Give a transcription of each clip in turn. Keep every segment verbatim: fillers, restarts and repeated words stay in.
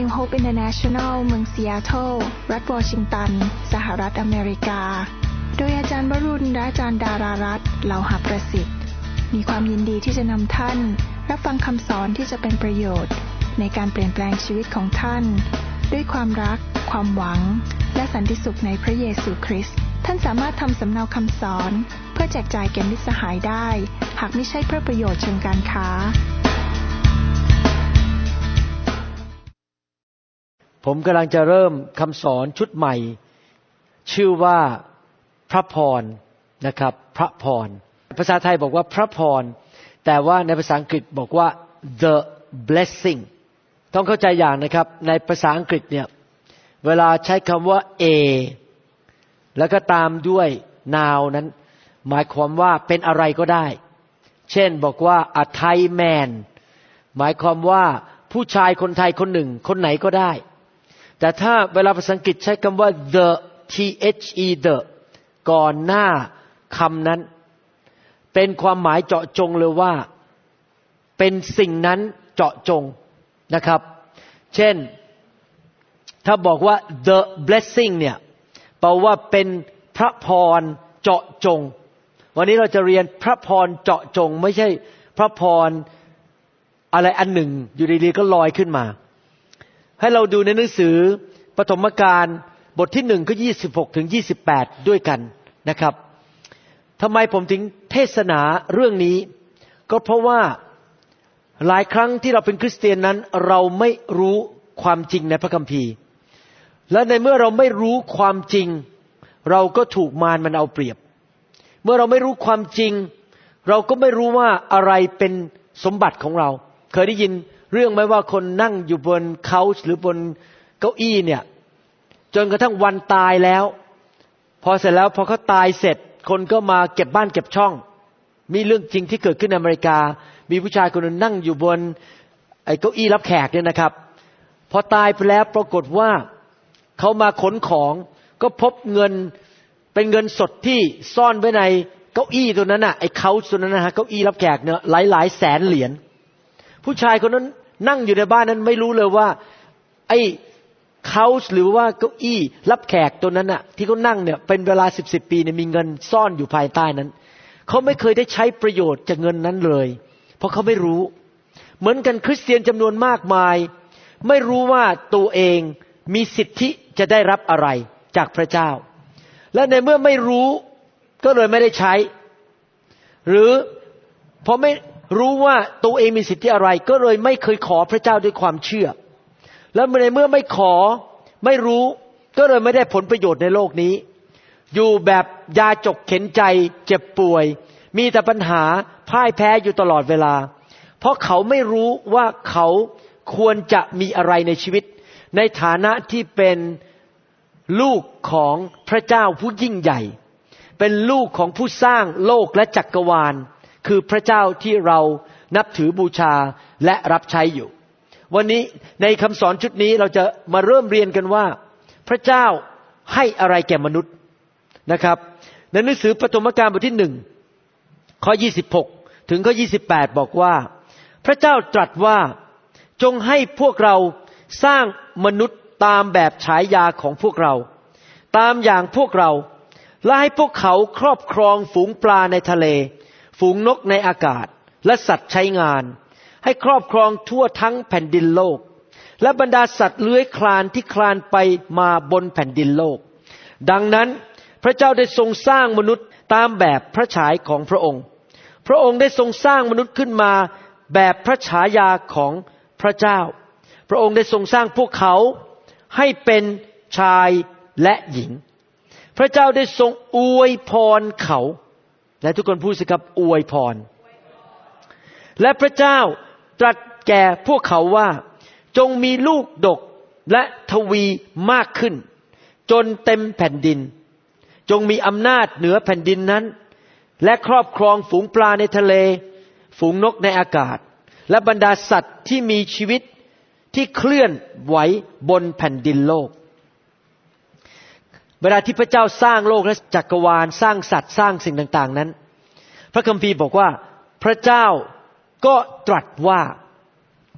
New Hope International เมืองซีแอตเทิลรัฐวอชิงตันสหรัฐอเมริกาโดยอาจารย์วรุณและอาจารย์ดารารัตน์เหล่าหประสิทธิ์มีความยินดีที่จะนำท่านรับฟังคำสอนที่จะเป็นประโยชน์ในการเปลี่ยนแปลงชีวิตของท่านด้วยความรักความหวังและสันติสุขในพระเยซูคริสต์ท่านสามารถทำสำเนาคำสอนเพื่อแจกจ่ายแก่มิตรสหายได้หากไม่ใช่เพื่อประโยชน์เชิงการค้าผมกำลังจะเริ่มคำสอนชุดใหม่ชื่อว่าพระพรนะครับพระพรภาษาไทยบอกว่าพระพรแต่ว่าในภาษาอังกฤษบอกว่า the blessing ต้องเข้าใจอย่างนะครับในภาษาอังกฤษเนี่ยเวลาใช้คำว่า a แล้วก็ตามด้วย noun นั้นหมายความว่าเป็นอะไรก็ได้เช่นบอกว่า a Thai man หมายความว่าผู้ชายคนไทยคนหนึ่งคนไหนก็ได้แต่ถ้าเวลาภาษาอังกฤษใช้คำว่า the the the ก่อนหน้าคำนั้นเป็นความหมายเจาะจงเลยว่าเป็นสิ่งนั้นเจาะจงนะครับเช่นถ้าบอกว่า the blessing เนี่ยแปลว่าเป็นพระพรเจาะจงวันนี้เราจะเรียนพระพรเจาะจงไม่ใช่พระพรอะไรอันหนึ่งอยู่ดีๆก็ลอยขึ้นมาให้เราดูในหนังสือปฐมกาลบทที่หนึ่งข้อยี่สิบหกถึงยี่สิบแปดด้วยกันนะครับทำไมผมถึงเทศนาเรื่องนี้ก็เพราะว่าหลายครั้งที่เราเป็นคริสเตียนนั้นเราไม่รู้ความจริงในพระคัมภีร์และในเมื่อเราไม่รู้ความจริงเราก็ถูกมารมันเอาเปรียบเมื่อเราไม่รู้ความจริงเราก็ไม่รู้ว่าอะไรเป็นสมบัติของเราเคยได้ยินเรื่องไหมว่าคนนั่งอยู่บนเค้าหรือบนเก้าอี้เนี่ยจนกระทั่งวันตายแล้วพอเสร็จแล้วพอเขาตายเสร็จคนก็มาเก็บบ้านเก็บช่องมีเรื่องจริงที่เกิดขึ้นในอเมริกามีผู้ชายคนนึงนั่งอยู่บนไอ้เก้าอี้รับแขกเนี่ยนะครับพอตายไปแล้วปรากฏว่าเขามาขนของก็พบเงินเป็นเงินสดที่ซ่อนไว้ในเก้าอี้ตัวนั้นน่ะไอ้เค้าตัวนั้นนะฮะเก้าอี้รับแขกเนี่ยหลายๆแสนเหรียญผู้ชายคนนั้นนั่งอยู่ในบ้านนั้นไม่รู้เลยว่าไอ้เค้าหรือว่าเก้าอี้รับแขกตัวนั้นน่ะที่เขานั่งเนี่ยเป็นเวลาสิบสิบปีเนี่ยมีเงินซ่อนอยู่ภายใต้นั้นเขาไม่เคยได้ใช้ประโยชน์จากเงินนั้นเลยเพราะเขาไม่รู้เหมือนกันคริสเตียนจำนวนมากมายไม่รู้ว่าตัวเองมีสิทธิจะได้รับอะไรจากพระเจ้าและในเมื่อไม่รู้ก็เลยไม่ได้ใช้หรือพอไม่รู้ว่าตัวเองมีสิทธิอะไรก็เลยไม่เคยขอพระเจ้าด้วยความเชื่อแล้วในเมื่อไม่ขอไม่รู้ก็เลยไม่ได้ผลประโยชน์ในโลกนี้อยู่แบบยาจกเข็นใจเจ็บป่วยมีแต่ปัญหาพ่ายแพ้อยู่ตลอดเวลาเพราะเขาไม่รู้ว่าเขาควรจะมีอะไรในชีวิตในฐานะที่เป็นลูกของพระเจ้าผู้ยิ่งใหญ่เป็นลูกของผู้สร้างโลกและจักรวาลคือพระเจ้าที่เรานับถือบูชาและรับใช้อยู่วันนี้ในคำสอนชุดนี้เราจะมาเริ่มเรียนกันว่าพระเจ้าให้อะไรแก่มนุษย์นะครับในหนังสือปฐมกาลบทที่หนึ่งข้อยี่สิบหกถึงข้อยี่สิบแปดบอกว่าพระเจ้าตรัสว่าจงให้พวกเราสร้างมนุษย์ตามแบบฉายาของพวกเราตามอย่างพวกเราและให้พวกเขาครอบครองฝูงปลาในทะเลฝูงนกในอากาศและสัตว์ใช้งานให้ครอบครองทั่วทั้งแผ่นดินโลกและบรรดาสัตว์เลื้อยคลานที่คลานไปมาบนแผ่นดินโลกดังนั้นพระเจ้าได้ทรงสร้างมนุษย์ตามแบบพระฉายของพระองค์พระองค์ได้ทรงสร้างมนุษย์ขึ้นมาแบบพระฉายาของพระเจ้าพระองค์ได้ทรงสร้างพวกเขาให้เป็นชายและหญิงพระเจ้าได้ทรงอวยพรเขาและทุกคนพูดสิครับอวยพรและพระเจ้าตรัสแก่พวกเขาว่าจงมีลูกดกและทวีมากขึ้นจนเต็มแผ่นดินจงมีอำนาจเหนือแผ่นดินนั้นและครอบครองฝูงปลาในทะเลฝูงนกในอากาศและบรรดาสัตว์ที่มีชีวิตที่เคลื่อนไหวบนแผ่นดินโลกเวลาที่พระเจ้าสร้างโลกและจักรวาลสร้างสัตว์สร้างสิ่งต่างๆนั้นพระคัมภีร์บอกว่าพระเจ้าก็ตรัสว่า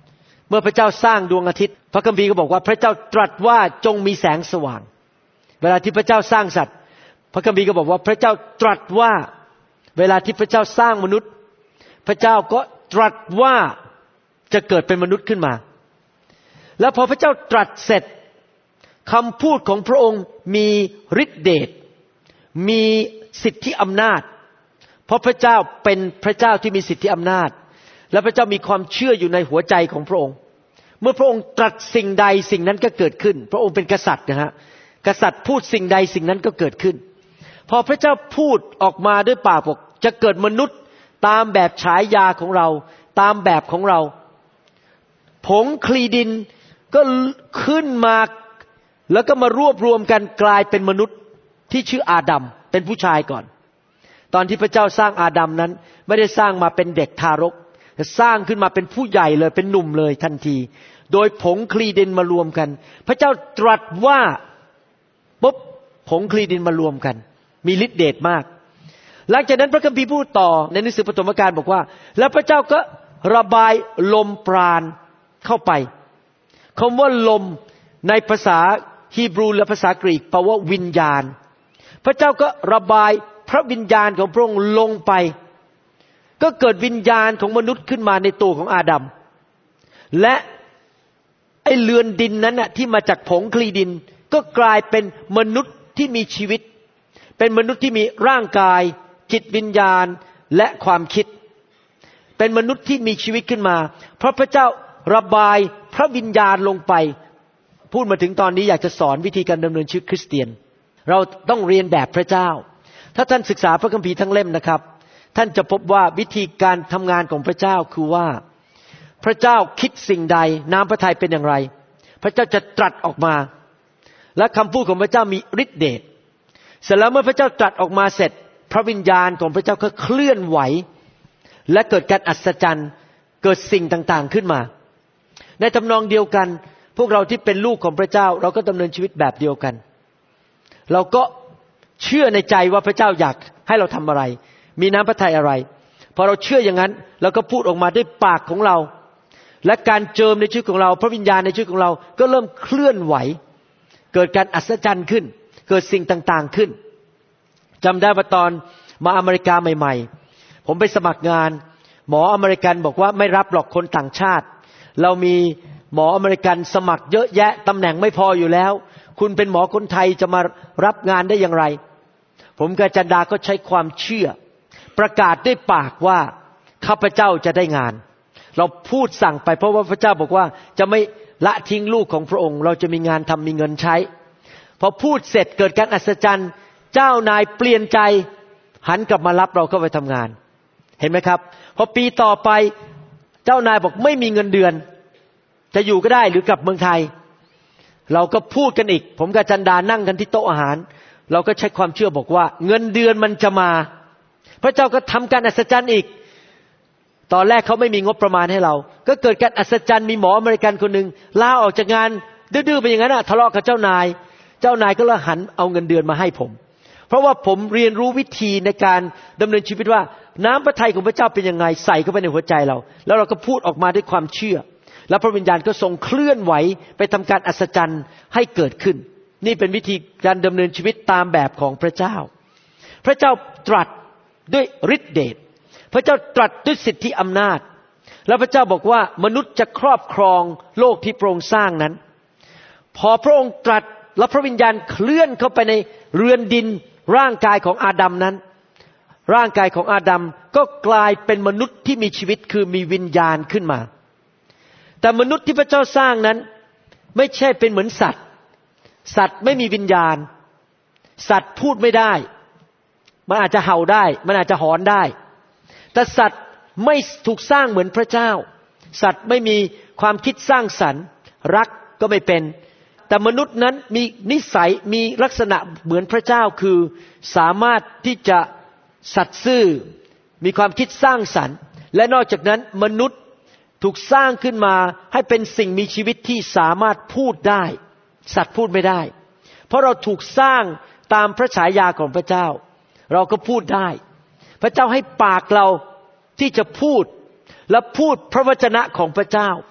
เมื่อพระเจ้าสร้างดวงอาทิตย์พระคัมภีร์ก็บอกว่าพระเจ้าตรัสว่าจงมีแสงสว่างเวลาที่พระเจ้าสร้างสัตว์พระคัมภีร์ก็บอกว่าพระเจ้าตรัสว่าเวลาที่พระเจ้าสร้างมนุษย์พระเจ้าก็ตรัสว่าจะเกิดเป็นมนุษย์ขึ้นมาแล้วพอพระเจ้าตรัสเสร็จคำพูดของพระองค์มีฤทธิเดชมีสิทธิอำนาจเพราะพระเจ้าเป็นพระเจ้าที่มีสิทธิอำนาจและพระเจ้ามีความเชื่ออยู่ในหัวใจของพระองค์เมื่อพระองค์ตรัสสิ่งใดสิ่งนั้นก็เกิดขึ้นพระองค์เป็นกษัตริย์นะฮะกษัตริย์พูดสิ่งใดสิ่งนั้นก็เกิดขึ้นพอพระเจ้าพูดออกมาด้วยปากบอกจะเกิดมนุษย์ตามแบบฉายาของเราตามแบบของเราผงคลีดินก็ขึ้นมาแล้วก็มารวบรวมกันกลายเป็นมนุษย์ที่ชื่ออาดัมเป็นผู้ชายก่อนตอนที่พระเจ้าสร้างอาดัมนั้นไม่ได้สร้างมาเป็นเด็กทารกแต่สร้างขึ้นมาเป็นผู้ใหญ่เลยเป็นหนุ่มเลยทันทีโดยผงคลีดินมารวมกันพระเจ้าตรัสว่าปุ๊บผงคลีดินมารวมกันมีฤทธิ์เดชมากหลังจากนั้นพระคัมภีร์พูดต่อในหนังสือปฐมกาลบอกว่าแล้วพระเจ้าก็ระบายลมปราณเข้าไปคำว่าลมในภาษาฮีบรูและภาษากรีกแปลว่าวิญญาณพระเจ้าก็ระบายพระวิญญาณของพระองค์ลงไปก็เกิดวิญญาณของมนุษย์ขึ้นมาในตัวของอาดัมและไอ้เรือนดินนั้นน่ะที่มาจากผงคลีดินก็กลายเป็นมนุษย์ที่มีชีวิตเป็นมนุษย์ที่มีร่างกายจิตวิญญาณและความคิดเป็นมนุษย์ที่มีชีวิตขึ้นมาเพราะพระเจ้าระบายพระวิญญาณลงไปพูดมาถึงตอนนี้อยากจะสอนวิธีการดำเนินชีวิตคริสเตียนเราต้องเรียนแบบพระเจ้าถ้าท่านศึกษาพระคัมภีร์ทั้งเล่มนะครับท่านจะพบว่าวิธีการทำงานของพระเจ้าคือว่าพระเจ้าคิดสิ่งใดน้ำพระทัยเป็นอย่างไรพระเจ้าจะตรัสออกมาและคำพูดของพระเจ้ามีฤทธิ์เดชเสร็จแล้วเมื่อพระเจ้าตรัสออกมาเสร็จพระวิญญาณของพระเจ้าก็เคลื่อนไหวและเกิดการอัศจรรย์เกิดสิ่งต่างๆขึ้นมาในทำนองเดียวกันพวกเราที่เป็นลูกของพระเจ้าเราก็ดำเนินชีวิตแบบเดียวกันเราก็เชื่อในใจว่าพระเจ้าอยากให้เราทำอะไรมีน้ำพระทัยอะไรพอเราเชื่ออย่างนั้นเราก็พูดออกมาด้วยปากของเราและการเจิมในชีวิตของเราพระวิญญาณในชีวิตของเราก็เริ่มเคลื่อนไหวเกิดการอัศจรรย์ขึ้นเกิดสิ่งต่างๆขึ้นจำได้ว่าตอนมาอเมริกาใหม่ๆผมไปสมัครงานหมออเมริกันบอกว่าไม่รับหรอกคนต่างชาติเรามีหมออเมริกันสมัครเยอะแยะตำแหน่งไม่พออยู่แล้วคุณเป็นหมอคนไทยจะมารับงานได้อย่างไรผมกับจันดาก็ใช้ความเชื่อประกาศด้วยปากว่าข้าพเจ้าจะได้งานเราพูดสั่งไปเพราะว่าพระเจ้าบอกว่าจะไม่ละทิ้งลูกของพระองค์เราจะมีงานทำมีเงินใช้พอพูดเสร็จเกิดการอัศจรรย์เจ้านายเปลี่ยนใจหันกลับมารับเราเข้าไปทำงานเห็นไหมครับพอปีต่อไปเจ้านายบอกไม่มีเงินเดือนจะอยู่ก็ได้หรือกลับเมืองไทยเราก็พูดกันอีกผมกับจันดานั่งกันที่โต๊ะอาหารเราก็ใช้ความเชื่อบอกว่าเงินเดือนมันจะมาพระเจ้าก็ทำการอัศจรรย์อีกตอนแรกเขาไม่มีงบประมาณให้เราก็เกิดการอัศจรรย์มีหมออเมริกันคนนึงลาออกจากงานดื้อๆไปอย่างนั้นน่ะทะเลาะกับเจ้านายเจ้านายก็เลยหันเอาเงินเดือนมาให้ผมเพราะว่าผมเรียนรู้วิธีในการดำเนินชีวิตว่าน้ำพระทัยของพระเจ้าเป็นยังไงใส่เข้าไปในหัวใจเราแล้วเราก็พูดออกมาด้วยความเชื่อแล้วพระวิญญาณก็ทรงเคลื่อนไหวไปทำการอัศจรรย์ให้เกิดขึ้นนี่เป็นวิธีการดำเนินชีวิตตามแบบของพระเจ้าพระเจ้าตรัสด้วยฤทธิเดชพระเจ้าตรัสด้วยสิทธิอำนาจแล้วพระเจ้าบอกว่ามนุษย์จะครอบครองโลกที่พระองค์สร้างนั้นพอพระองค์ตรัสแล้วพระวิญญาณเคลื่อนเข้าไปในเรือนดินร่างกายของอาดัมนั้นร่างกายของอาดัมก็กลายเป็นมนุษย์ที่มีชีวิตคือมีวิญญาณขึ้นมาแต่มนุษย์ที่พระเจ้าสร้างนั้นไม่ใช่เป็นเหมือนสัตว์สัตว์ไม่มีวิญญาณสัตว์พูดไม่ได้มันอาจจะเห่าได้มันอาจจะหอนได้แต่สัตว์ไม่ถูกสร้างเหมือนพระเจ้าสัตว์ไม่มีความคิดสร้างสรรค์รักก็ไม่เป็นแต่มนุษย์นั้นมีนิสัยมีลักษณะเหมือนพระเจ้าคือสามารถที่จะสัตย์ซื่อมีความคิดสร้างสรรค์และนอกจากนั้นมนุษย์ถูกสร้างขึ้นมาให้เป็นสิ่งมีชีวิตที่สามารถพูดได้สัตว์พูดไม่ได้เพราะเราถูกสร้างตามพระฉายาของพระเจ้าเราก็พูดได้พระเจ้าให้ปากเราที่จะพูดและพูดพระวจนะของพระเจ้า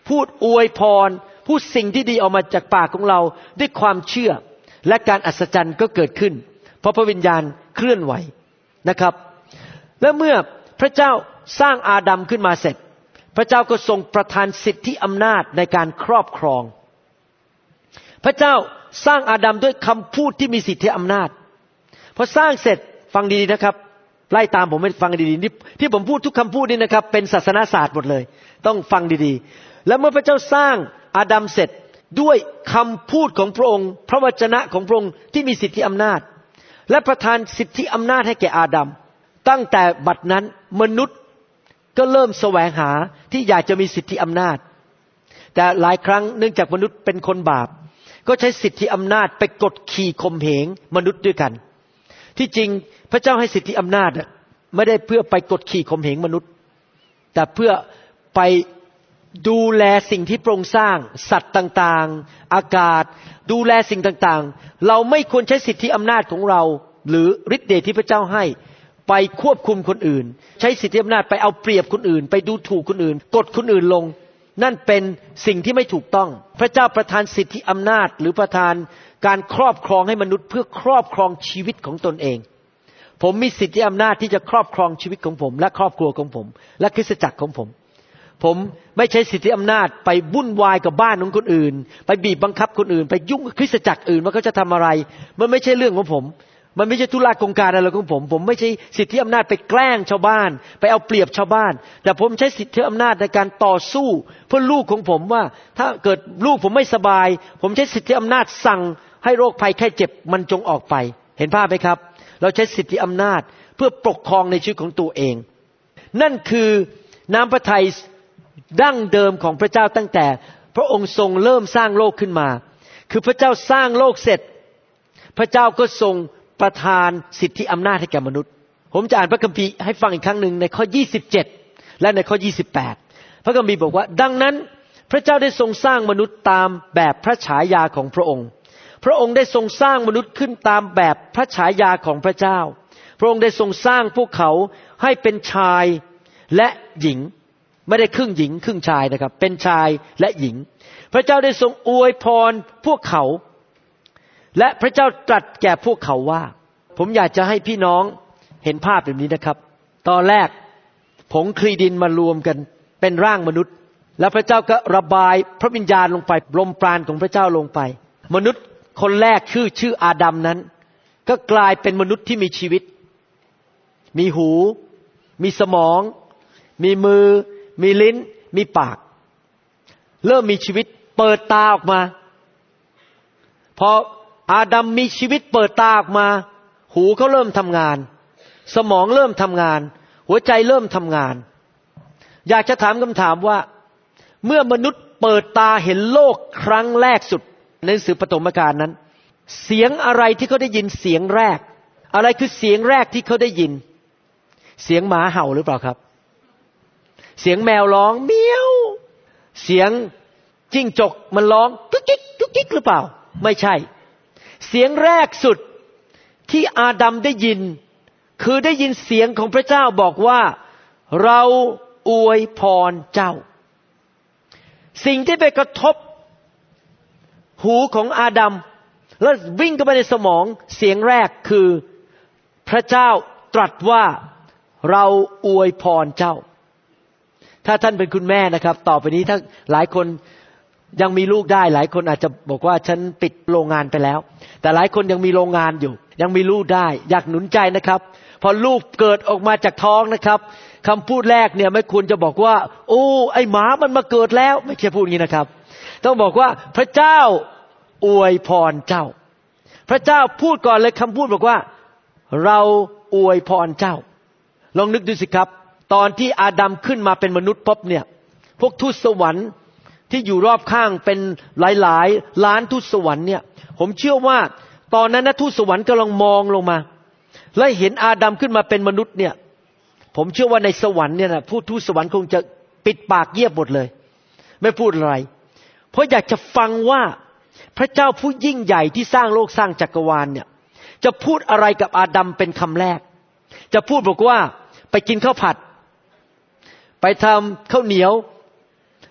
พูดอวยพรพูดสิ่งที่ดีออกมาจากปากของเราด้วยความเชื่อและการอัศจรรย์ก็เกิดขึ้นเพราะพระวิญญาณเคลื่อนไหวนะครับและเมื่อพระเจ้าสร้างอาดัมขึ้นมาเสร็จพระเจ้าก็ทรงประทานสิทธิอำนาจในการครอบครองพระเจ้าสร้างอาดัมด้วยคำพูดที่มีสิทธิอำนาจพอสร้างเสร็จฟังดีๆนะครับไล่ตามผมให้ฟังดีๆนี่ที่ผมพูดทุกคำพูดนี่นะครับเป็นศาสนาศาสตร์หมดเลยต้องฟังดีๆแล้วเมื่อพระเจ้าสร้างอาดัมเสร็จด้วยคำพูดของพระองค์พระวจนะของพระองค์ที่มีสิทธิอำนาจและประทานสิทธิอำนาจให้แก่อาดัมตั้งแต่บัดนั้นมนุษย์ก็เริ่มแสวงหาที่อยากจะมีสิทธิอำนาจแต่หลายครั้งเนื่องจากมนุษย์เป็นคนบาปก็ใช้สิทธิอำนาจไปกดขี่ข่มเหงมนุษย์ด้วยกันที่จริงพระเจ้าให้สิทธิอำนาจไม่ได้เพื่อไปกดขี่ข่มเหงมนุษย์แต่เพื่อไปดูแลสิ่งที่พระองค์สร้างสัตว์ต่างๆอากาศดูแลสิ่งต่างๆเราไม่ควรใช้สิทธิอำนาจของเราหรือฤทธิ์เดชที่พระเจ้าให้ไปควบคุมคนอื่นใช้สิทธิอำนาจไปเอาเปรียบคนอื่นไปดูถูกคนอื่นกดคนอื่นลงนั่นเป็นสิ่งที่ไม่ถูกต้องพระเจ้าประทานสิทธิอำนาจหรือประทานการครอบครองให้มนุษย์เพื่อครอบครองชีวิตของตนเองผมมีสิทธิอำนาจที่จะครอบครองชีวิตของผมและครอบครัวของผมและคริสตจักรของผมผมไม่ใช้สิทธิอำนาจไปวุ่นวายกับบ้านของคนอื่นไปบีบบังคับคนอื่นไปยุ่งกับคริสตจักรอื่นว่าเขาจะทำอะไรมันไม่ใช่เรื่องของผมมันไม่ใช่ธุระกงการอะไรของผมผมไม่ใช่สิทธิอำนาจไปแกล้งชาวบ้านไปเอาเปรียบชาวบ้านแต่ผมใช้สิทธิอำนาจในการต่อสู้เพื่อลูกของผมว่าถ้าเกิดลูกผมไม่สบายผมใช้สิทธิอำนาจสั่งให้โรคภัยไข้เจ็บมันจงออกไปเห็นภาพไหมครับเราใช้สิทธิอำนาจเพื่อปกครองในชีวิตของตัวเองนั่นคือน้ำพระทัยดั้งเดิมของพระเจ้าตั้งแต่พระองค์ทรงเริ่มสร้างโลกขึ้นมาคือพระเจ้าสร้างโลกเสร็จพระเจ้าก็ทรงประทานสิทธิอำนาจให้แก่มนุษย์ผมจะอ่านพระคัมภีร์ให้ฟังอีกครั้งหนึ่งในข้อยี่สิบเจ็ดและในข้อยี่สิบแปดพระคัมภีร์บอกว่าดังนั้นพระเจ้าได้ทรงสร้างมนุษย์ตามแบบพระฉายาของพระองค์พระองค์ได้ทรงสร้างมนุษย์ขึ้นตามแบบพระฉายาของพระเจ้าพระองค์ได้ทรงสร้างพวกเขาให้เป็นชายและหญิงไม่ได้ครึ่งหญิงครึ่งชายนะครับเป็นชายและหญิงพระเจ้าได้ทรงอวยพรพวกเขาและพระเจ้าตรัสแก่พวกเขาว่าผมอยากจะให้พี่น้องเห็นภาพแบบนี้นะครับตอนแรกผงคลีดินมารวมกันเป็นร่างมนุษย์แล้วพระเจ้าก็ระบายพระวิญญาณลงไปลมปราณของพระเจ้าลงไปมนุษย์คนแรกชื่อชื่ออาดัมนั้นก็กลายเป็นมนุษย์ที่มีชีวิตมีหูมีสมองมีมือมีลิ้นมีปากเริ่มมีชีวิตเปิดตาออกมาพออาดัมมีชีวิตเปิดตาออกมาหูเขาเริ่มทำงานสมองเริ่มทำงานหัวใจเริ่มทำงานอยากจะถามคำถามว่าเมื่อมนุษย์เปิดตาเห็นโลกครั้งแรกสุดในหนังสือปฐมกาลนั้นเสียงอะไรที่เขาได้ยินเสียงแรกอะไรคือเสียงแรกที่เขาได้ยินเสียงหมาเห่าหรือเปล่าครับเสียงแมวร้องเมี้ยวเสียงจิ้งจกมันร้องกุ๊กกิ๊กกุ๊กกิ๊กหรือเปล่าไม่ใช่เสียงแรกสุดที่อาดัมได้ยินคือได้ยินเสียงของพระเจ้าบอกว่าเราอวยพรเจ้าสิ่งที่ไปกระทบหูของอาดัมแล้ววิ่งเข้าไปในสมองเสียงแรกคือพระเจ้าตรัสว่าเราอวยพรเจ้าถ้าท่านเป็นคุณแม่นะครับต่อไปนี้ถ้าหลายคนยังมีลูกได้หลายคนอาจจะบอกว่าฉันปิดโรงงานไปแล้วแต่หลายคนยังมีโรงงานอยู่ยังมีลูกได้อยากหนุนใจนะครับพอลูกเกิดออกมาจากท้องนะครับคำพูดแรกเนี่ยไม่ควรจะบอกว่าโอ้ไอ้หมามันมาเกิดแล้วไม่ใช่พูดอย่างนี้นะครับต้องบอกว่าพระเจ้าอวยพรเจ้าพระเจ้าพูดก่อนเลยคำพูดบอกว่าเราอวยพรเจ้าลองนึกดูสิครับตอนที่อาดัมขึ้นมาเป็นมนุษย์พบเนี่ยพวกทูตสวรรค์ที่อยู่รอบข้างเป็นหลายๆล้านทูตสวรรค์เนี่ยผมเชื่อว่าตอนนั้นนะทูตสวรรค์กำลังมองลงมาและเห็นอาดัมขึ้นมาเป็นมนุษย์เนี่ยผมเชื่อว่าในสวรรค์เนี่ยนะผู้ทูตสวรรค์คงจะปิดปากเงียบหมดเลยไม่พูดอะไรเพราะอยากจะฟังว่าพระเจ้าผู้ยิ่งใหญ่ที่สร้างโลกสร้างจักรวาลเนี่ยจะพูดอะไรกับอาดัมเป็นคำแรกจะพูดบอกว่าไปกินข้าวผัดไปทำข้าวเหนียว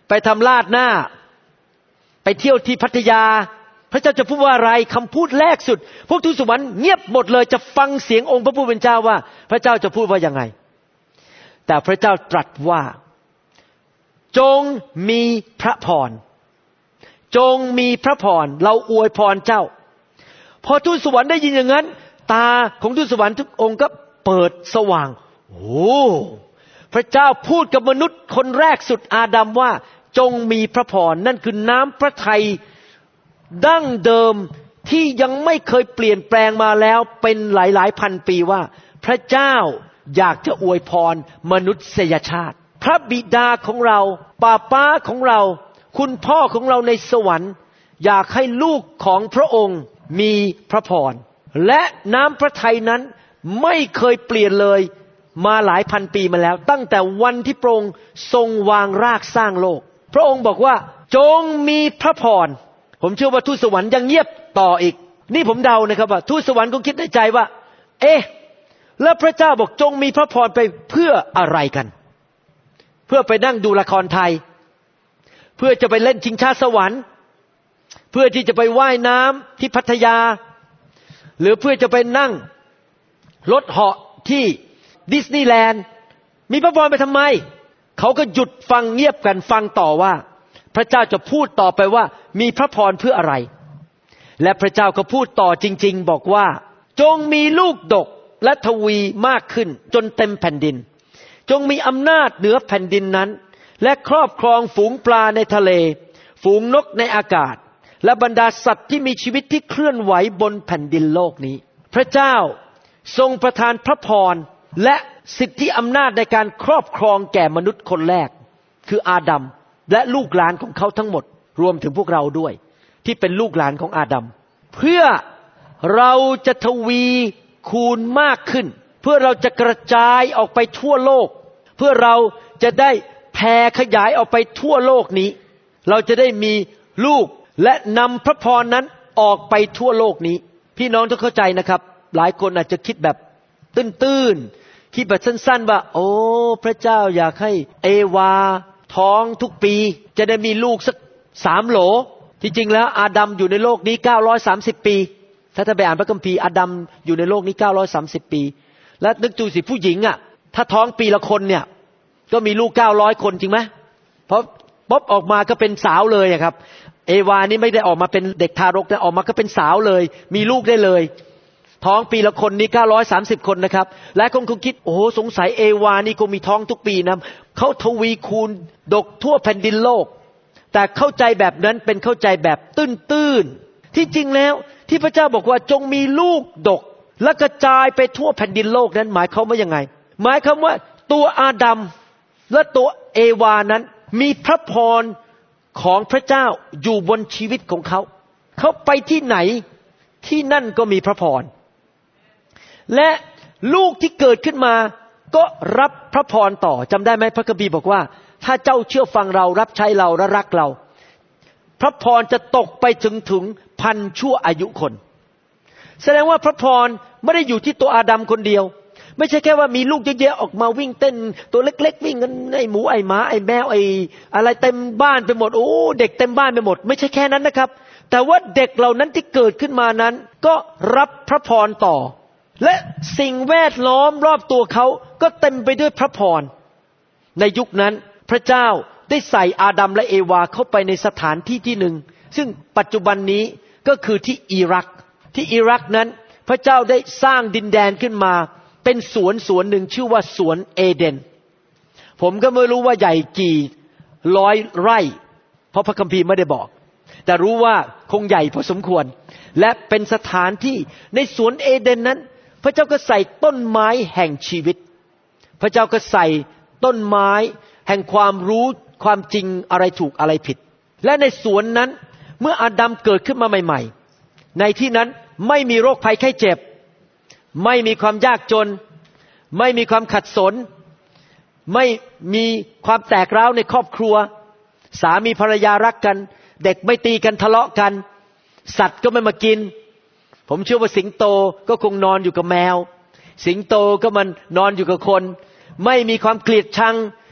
ไปทำลาดหน้าไปเที่ยวที่พัทยาพระเจ้าจะพูดว่าอะไรคำพูดแรกสุดพวกทูตสวรรค์เงียบหมดเลยจะฟังเสียงองค์พระผู้เป็นเจ้าว่าพระเจ้าจะพูดว่ายังไงแต่พระเจ้าตรัสว่าจงมีพระพรจงมีพระพรเราอวยพรเจ้าพอทูตสวรรค์ได้ยินอย่างนั้นตาของทูตสวรรค์ทุกองค์ก็เปิดสว่างโอ้พระเจ้าพูดกับมนุษย์คนแรกสุดอาดัมว่าจงมีพระพรนั่นคือน้ำพระทัยดั้งเดิมที่ยังไม่เคยเปลี่ยนแปลงมาแล้วเป็นหลายๆพันปีว่าพระเจ้าอยากจะอวยพรมนุษยชาติพระบิดาของเราป้าป้าของเราคุณพ่อของเราในสวรรค์อยากให้ลูกของพระองค์มีพระพรและน้ำพระทัยนั้นไม่เคยเปลี่ยนเลยมาหลายพันปีมาแล้วตั้งแต่วันที่พระองค์ทรงวางรากสร้างโลกพระองค์บอกว่าจงมีพระพรผมเชื่อว่าทูตสวรรค์ยังเงียบต่ออีกนี่ผมเดานะครับว่าทูตสวรรค์คงคิดในใจว่าเอ๊ะแล้วพระเจ้าบอกจงมีพระพรไปเพื่ออะไรกันเพื่อไปนั่งดูละครไทยเพื่อจะไปเล่นชิงช้าสวรรค์เพื่อที่จะไปว่ายน้ำที่พัทยาหรือเพื่อจะไปนั่งรถเหาะที่ดิสนีย์แลนด์มีพระพรไปทำไมเขาก็หยุดฟังเงียบกันฟังต่อว่าพระเจ้าจะพูดต่อไปว่ามีพระพรเพื่ออะไรและพระเจ้าก็พูดต่อจริงๆบอกว่าจงมีลูกดกและทวีมากขึ้นจนเต็มแผ่นดินจงมีอำนาจเหนือแผ่นดินนั้นและครอบครองฝูงปลาในทะเลฝูงนกในอากาศและบรรดาสัตว์ที่มีชีวิตที่เคลื่อนไหวบนแผ่นดินโลกนี้พระเจ้าทรงประทานพระพรและสิทธิอำนาจในการครอบครองแก่มนุษย์คนแรกคืออาดัมและลูกหลานของเขาทั้งหมดรวมถึงพวกเราด้วยที่เป็นลูกหลานของอาดัมเพื่อเราจะทวีคูณมากขึ้นเพื่อเราจะกระจายออกไปทั่วโลกเพื่อเราจะได้แผ่ขยายออกไปทั่วโลกนี้เราจะได้มีลูกและนำพระพรนั้นออกไปทั่วโลกนี้พี่น้องต้องเข้าใจนะครับหลายคนอาจจะคิดแบบตื้นๆคิดแบบสั้นๆว่าโอ้พระเจ้าอยากให้เอวาท้องทุกปีจะได้มีลูกสักสามโหลที่จริงแล้วอาดัมอยู่ในโลกนี้เก้าร้อยสามสิบปีถ้าท่านไปอ่านพระคัมภีร์อาดัมอยู่ในโลกนี้เก้าร้อยสามสิบปีและนึกดูสิผู้หญิงอ่ะถ้าท้องปีละคนเนี่ยก็มีลูกเก้าร้อยคนจริงไหมเพราะป๊อบออกมาก็เป็นสาวเลยครับเอวานี่ไม่ได้ออกมาเป็นเด็กทารกแต่ออกมาก็เป็นสาวเลยมีลูกได้เลยท้องปีละคนนี่เก้าร้อยสามสิบคนนะครับและคงคงคิดโอ้สงสัยเอวานี่คงมีท้องทุกปีนะเขาทวีคูณดกทั่วแผ่นดินโลกแต่เข้าใจแบบนั้นเป็นเข้าใจแบบตื้นๆที่จริงแล้วที่พระเจ้าบอกว่าจงมีลูกดกและกระจายไปทั่วแผ่นดินโลกนั้นหมายความว่ายังไงหมายความว่าตัวอาดัมและตัวเอวานั้นมีพระพรของพระเจ้าอยู่บนชีวิตของเขาเขาไปที่ไหนที่นั่นก็มีพระพรและลูกที่เกิดขึ้นมาก็รับพระพรต่อจำได้ไหมพระคัมภีร์บอกว่าถ้าเจ้าเชื่อฟังเรารับใช้เราและรักเราพระพรจะตกไปถึงถึงพันชั่วอายุคนแสดงว่าพระพรไม่ได้อยู่ที่ตัวอาดัมคนเดียวไม่ใช่แค่ว่ามีลูกเยอะๆออกมาวิ่งเต้นตัวเล็กๆวิ่งกันไอ้หมูไอ้หมาไอ้แมวไอ้อะไรเต็มบ้านไปหมดโอ้เด็กเต็มบ้านไปหมดไม่ใช่แค่นั้นนะครับแต่ว่าเด็กเหล่านั้นที่เกิดขึ้นมานั้นก็รับพระพรต่อและสิ่งแวดล้อมรอบตัวเขาก็เต็มไปด้วยพระพรในยุคนั้นพระเจ้าได้ใส่อาดัมและเอวาเข้าไปในสถานที่ที่หนึ่งซึ่งปัจจุบันนี้ก็คือที่อิรักที่อิรักนั้นพระเจ้าได้สร้างดินแดนขึ้นมาเป็นสวนสวนหนึ่งชื่อว่าสวนเอเดนผมก็ไม่รู้ว่าใหญ่กี่ร้อยไร่เพราะพระคัมภีร์ไม่ได้บอกแต่รู้ว่าคงใหญ่พอสมควรและเป็นสถานที่ในสวนเอเดนนั้นพระเจ้าก็ใส่ต้นไม้แห่งชีวิตพระเจ้าก็ใส่ต้นไม้แห่งความรู้ความจริงอะไรถูกอะไรผิดและในสวนนั้นเมื่ออาดัมเกิดขึ้นมาใหม่ๆในที่นั้นไม่มีโรคภัยไข้เจ็บไม่มีความยากจนไม่มีความขัดสนไม่มีความแตกร้าวในครอบครัวสามีภรรยารักกันเด็กไม่ตีกันทะเลาะกันสัตว์ก็ไม่มากินผมเชื่อว่าสิงโตก็คงนอนอยู่กับแมวสิงโตก็มันนอนอยู่กับคนไม่มีความเกลียดชัง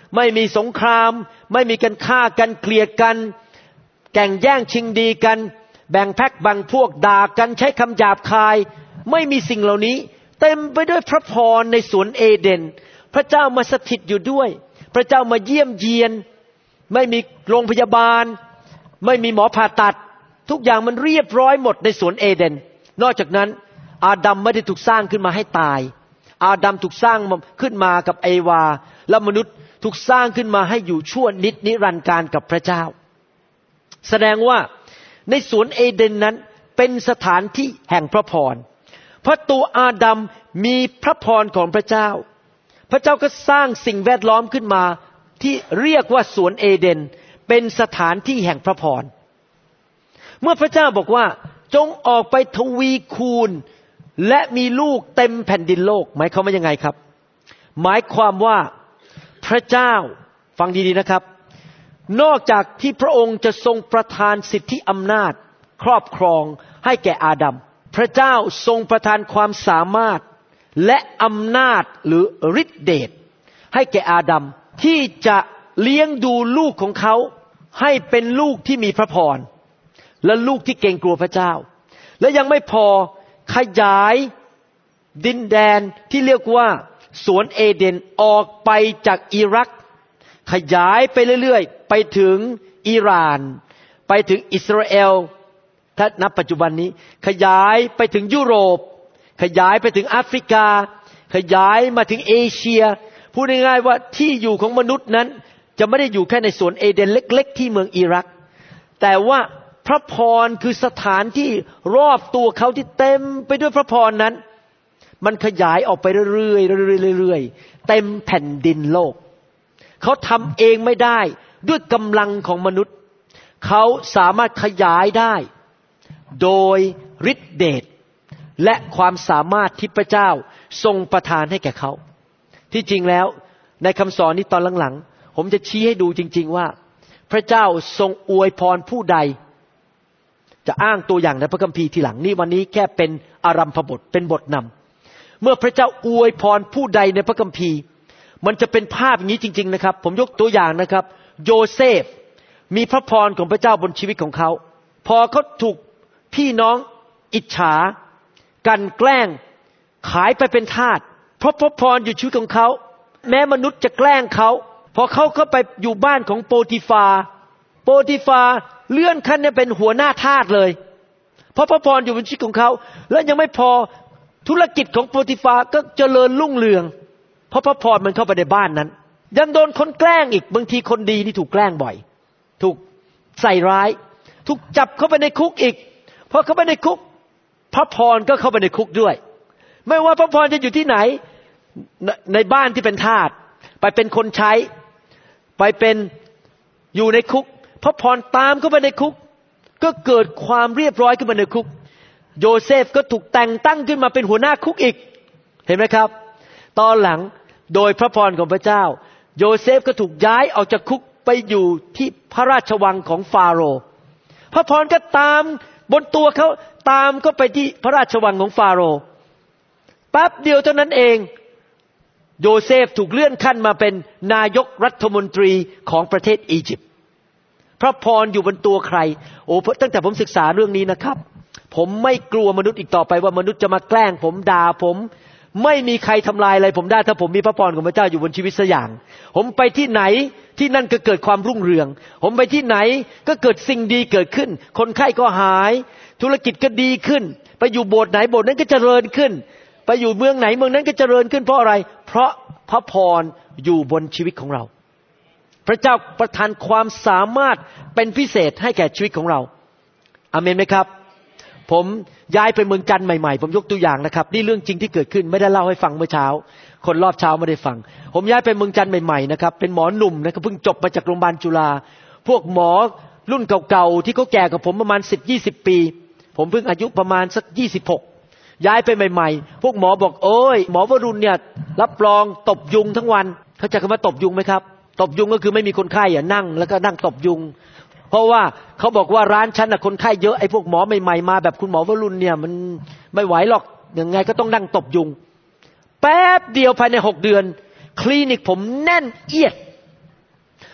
ไม่มีสงครามไม่มีการฆ่ากันเกลียดกันแข่งแย่งชิงดีกันแบ่งแพ็คแบ่งพวกด่ากันใช้คำหยาบคายไม่มีสิ่งเหล่านี้เต็มไปด้วยพระพรในสวนเอเดนพระเจ้ามาสถิตอยู่ด้วยพระเจ้ามาเยี่ยมเยียนไม่มีโรงพยาบาลไม่มีหมอผ่าตัดทุกอย่างมันเรียบร้อยหมดในสวนเอเดนนอกจากนั้นอาดัมไม่ได้ถูกสร้างขึ้นมาให้ตายอาดัมถูกสร้างขึ้นมากับเอวาและมนุษย์ถูกสร้างขึ้นมาให้อยู่ชั่วนิจนิรันดร์การกับพระเจ้าแสดงว่าในสวนเอเดนนั้นเป็นสถานที่แห่งพระพรเพราะตัวอาดัมมีพระพรของพระเจ้าพระเจ้าก็สร้างสิ่งแวดล้อมขึ้นมาที่เรียกว่าสวนเอเดนเป็นสถานที่แห่งพระพรเมื่อพระเจ้าบอกว่าจงออกไปทวีคูณและมีลูกเต็มแผ่นดินโลกหมายความว่ายังไงครับหมายความว่าพระเจ้าฟังดีๆนะครับนอกจากที่พระองค์จะทรงประทานสิทธิอำนาจครอบครองให้แก่อาดัมพระเจ้าทรงประทานความสามารถและอำนาจหรือฤทธิเดชให้แก่อาดัมที่จะเลี้ยงดูลูกของเขาให้เป็นลูกที่มีพระพรและลูกที่เกรงกลัวพระเจ้าและยังไม่พอขยายดินแดนที่เรียกว่าสวนเอเดนออกไปจากอิรักขยายไปเรื่อยๆไปถึงอิหร่านไปถึงอิสราเอลถ้านับปัจจุบันนี้ขยายไปถึงยุโรปขยายไปถึงแอฟริกาขยายมาถึงเอเชียพูดง่ายๆว่าที่อยู่ของมนุษย์นั้นจะไม่ได้อยู่แค่ในสวนเอเดนเล็กๆที่เมืองอิรักแต่ว่าพระพรคือสถานที่รอบตัวเขาที่เต็มไปด้วยพระพรนั้นมันขยายออกไปเรื่อยๆเรื่อยๆเต็มแผ่นดินโลกเขาทำเองไม่ได้ด้วยกำลังของมนุษย์เขาสามารถขยายได้โดยฤทธิเดชและความสามารถที่พระเจ้าทรงประทานให้แก่เขาที่จริงแล้วในคำสอนนี้ตอนหลังๆผมจะชี้ให้ดูจริงๆว่าพระเจ้าทรงอวยพรผู้ใดจะอ้างตัวอย่างในพระคัมภีร์ทีหลังนี่วันนี้แค่เป็นอารัมภบทเป็นบทนำเมื่อพระเจ้าอวยพรผู้ใดในพระคัมภีร์มันจะเป็นภาพอย่างนี้จริงๆนะครับผมยกตัวอย่างนะครับโยเซฟมีพระพรของพระเจ้าบนชีวิตของเขาพอเขาถูกพี่น้องอิจฉากันแกล้งขายไปเป็นทาสเพราะพระพรอยู่ชีวิตของเขาแม้มนุษย์จะแกล้งเขาพอเขาเข้าไปอยู่บ้านของโปติฟาโปติฟาเลื่อนขั้นเนี่ยเป็นหัวหน้าทาสเลยเพราะพระพรอยู่บนชีวิตของเขาแล้วยังไม่พอธุรกิจของโปติฟาก็เจริญรุ่งเรืองเพราะพระพรมันเข้าไปในบ้านนั้นยังโดนคนแกล้งอีกบางทีคนดีนี่ถูกแกล้งบ่อยถูกใส่ร้ายถูกจับเข้าไปในคุกอีกพอเข้าไปในคุกพระพรก็เข้าไปในคุกด้วยไม่ว่าพระพรจะอยู่ที่ไหนในบ้านที่เป็นทาสไปเป็นคนใช้ไปเป็นอยู่ในคุกพระพรตามเข้าไปในคุกก็เกิดความเรียบร้อยขึ้นมาในคุกโยเซฟก็ถูกแต่งตั้งขึ้นมาเป็นหัวหน้าคุกอีกเห็นไหมครับตอนหลังโดยพระพรของพระเจ้าโยเซฟก็ถูกย้ายออกจากคุกไปอยู่ที่พระราชวังของฟาโรห์พระพรก็ตามบนตัวเขาตามเข้าไปที่พระราชวังของฟาโรห์แป๊บเดียวเท่านั้นเองโยเซฟถูกเลื่อนขั้นมาเป็นนายกรัฐมนตรีของประเทศอียิปต์พระพรอยู่บนตัวใครโอ้ตั้งแต่ผมศึกษาเรื่องนี้นะครับผมไม่กลัวมนุษย์อีกต่อไปว่ามนุษย์จะมาแกล้งผมด่าผมไม่มีใครทำลายอะไรผมได้ถ้าผมมีพระพรของพระเจ้าอยู่บนชีวิตสักอย่างผมไปที่ไหนที่นั่นก็เกิดความรุ่งเรืองผมไปที่ไหนก็เกิดสิ่งดีเกิดขึ้นคนไข้ก็หายธุรกิจก็ดีขึ้นไปอยู่โบสถ์ไหนโบสถ์นั้นก็เจริญขึ้นไปอยู่เมืองไหนเมืองนั้นก็เจริญขึ้นเพราะอะไรเพราะพระพรอยู่บนชีวิตของเราพระเจ้าประทานความสามารถเป็นพิเศษให้แก่ชีวิตของเราอาเมนไหมครับผมย้ายไปเมืองจันทร์ใหม่ๆผมยกตัวอย่างนะครับนี่เรื่องจริงที่เกิดขึ้นไม่ได้เล่าให้ฟังเมื่อเช้าคนรอบเช้าไม่ได้ฟังผมย้ายไปเมืองจันทร์ใหม่ๆนะครับเป็นหมอหนุ่มนะครับเพิ่งจบมาจากโรงพยาบาลจุฬาพวกหมอรุ่นเก่าๆที่เขาแก่กว่าผมประมาณ สิบ ยี่สิบ ปีผมเพิ่งอายุประมาณสักยี่สิบหกย้ายไปใหม่ๆพวกหมอบอกโอ้ยหมอวรุณเนี่ยรับรองตบยุงทั้งวันเข้าใจคำว่าตบยุงไหมครับตบยุงก็คือไม่มีคนไข้อ่ะนั่งแล้วก็นั่งตบยุงเพราะว่าเขาบอกว่าร้านฉันน่ะคนไข้เยอะไอ้พวกหมอใหม่ๆมาแบบคุณหมอวรุณเนี่ยมันไม่ไหวหรอกยังไงก็ต้องนั่งตบยุงแป๊บเดียวภายในหกเดือนคลินิกผมแน่นเอียด